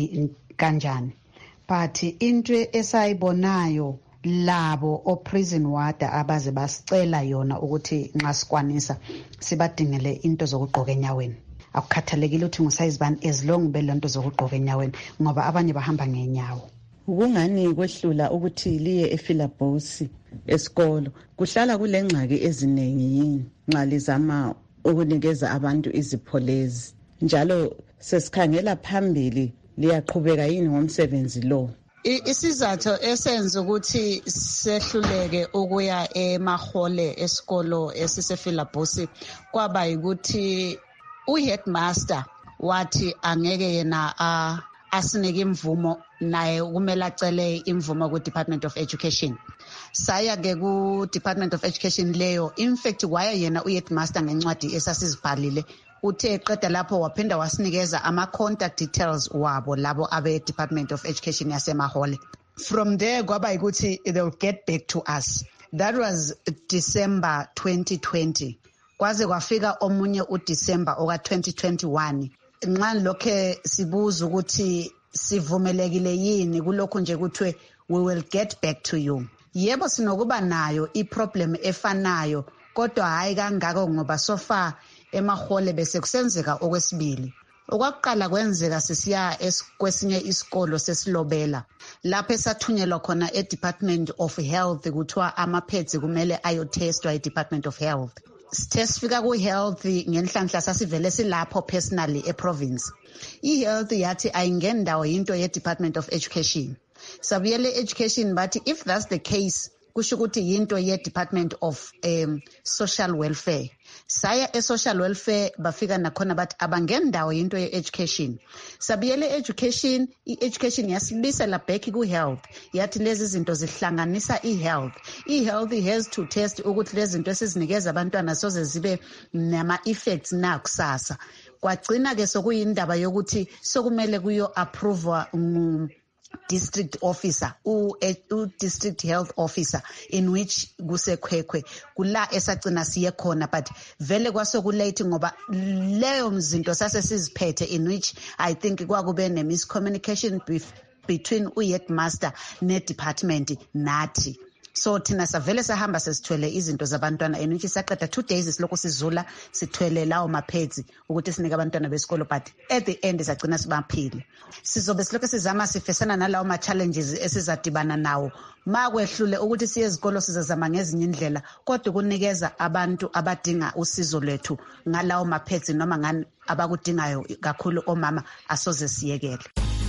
kanjani. But into esayibonayo labo o prison warder abaze basicela yona ukuthi nxa sikwanisa sibadingele into zokugqoka enyaweni. Akukhathalekile ukuthi ngusayizibani as long belonto zokugqoka enyaweni ngoba abanye bahamba ngenyawo. Ukungani kwehlula ukuthi liye eFilabosi esikolo kuhlala kulengxaki eziningi yini nxa lizama ukunikeza abantu izipholezi njalo sesikhangela phambili liyaqhubeka yini ngomsebenzi lo? Isizathu esenza ukuthi sehluleke ukuya emahole esikolo esiseFilabosi kwaba ukuthi uheadmaster wathi angeke yena asinike imvumo naye kumele acele imvumo ku Department of Education. Saya ke ku Department of Education leyo in fact waya yena uheadmaster ngencwadi esasizibhalile uthe eqeda lapho waphinda wasinikeza ama contact details wabo labo abe Department of Education yasemahole. From there kwaba ukuthi they'll get back to us. That was December twenty twenty. Kwaze kwafika omunye uDecember oka twenty twenty-one. Nxa lokhe sibuza ukuthi sivumelekile yini kulokho nje kuthiwe we will get back to you. Yebo sinokuba nayo iproblem efanayo kodwa hayi kangako ngoba so far emahole bese kusenzeka okwesibili. Okwakuqala kwenzeka sisiya kwesinye isikolo sesilobela lapho esathunyelwa khona eDepartment of Health kuthiwa amaphedzi kumele ayotestwa eDepartment of Health. Sithe sifika ku-health ngenhlanhla sasivele silapho personally eprovince. I-health yathi ayingeni ndawo yinto ye-Department of Education. Sabuyele education bathi if that's the case kusho ukuthi yinto ye-Department of um, Social Welfare. Saya e-social welfare bafika nakhona bathi abangeni ndawo yinto ye-education. Sabuyele education, i-education yasibisela back ku-health. Yathi lezi zinto zihlanganisa i-health. I-health has to test ukuthi lezi zinto esizinikeza abantwana soze zibe nama-effects na kusasa. Kwagcina ke sokuyindaba yokuthi sokumele kuyo approve um, district officer u, u district health officer in which kusekhwekhwe kula esagcina siye khona but vele kwasokulate ngoba leyo mzinto sase siziphethe in which I think kwakube ne miscommunication between u headmaster ne department nathi. So thina savele sahamba sesithwele izinto zabantwana in which saqeda two days siloko sizula sithwele lawo maphetsi ukuthi sinike abantwana besikolo but at the end sagcina sibaphile. Sizobe siloko sizama sifesana nalawo ma challenges esizadibana nawo makwehlule ukuthi siye ezikolo sizazama ngezinye indlela kodwa kunikeza abantu abadinga usizo lwethu ngalawo maphetsi noma ngani abakudingayo kakhulu omama asoze siyekele.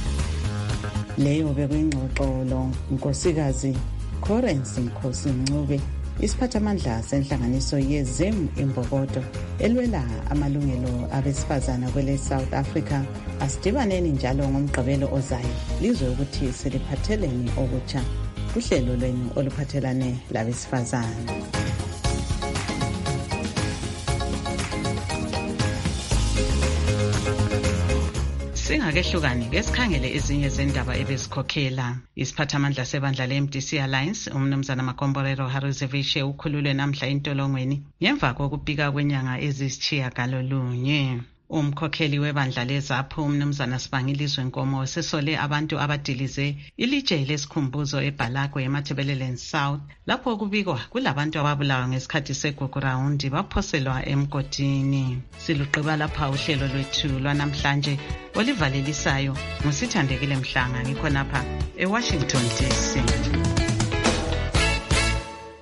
Leyo bekuyingxoxo lo nkosikazi Corensi Nkosi Ncube isiphathamandla senhlanganiso yeZim Imbokodo elwela amalungelo abesifazana kwele South Africa. Asidibaneni njalo ngomgqibelo ozayo lizwe ukuthi seliphatheleni okutsha kuhlelo lwenu oluphathelane labesifazana. Singakehlukani ke sikhangele ezinye zendaba ebezikhokhela. Isiphathamandla sebandla le-M D C Alliance umnumzana Makomborero Haruzeveshe ukhululwe namhla entolongweni ngemva kokubika kwenyanga ezisitshiyagalolunye. Umkhokheli webandla lezapho umnumzana Sibangilizwe Nkomo sesole abantu abadilize ilitshe lesikhumbuzo eBhalagwe eMatabeleland South lapho kubikwa kulabantu ababulawa ngesikhathi segugu rawundi baphoselwa emgodini. Siluqiba lapha uhlelo lwethu lwanamhlanje olivalelisayo ngusithandekile Mhlanga ngikhonapha eWashington D C.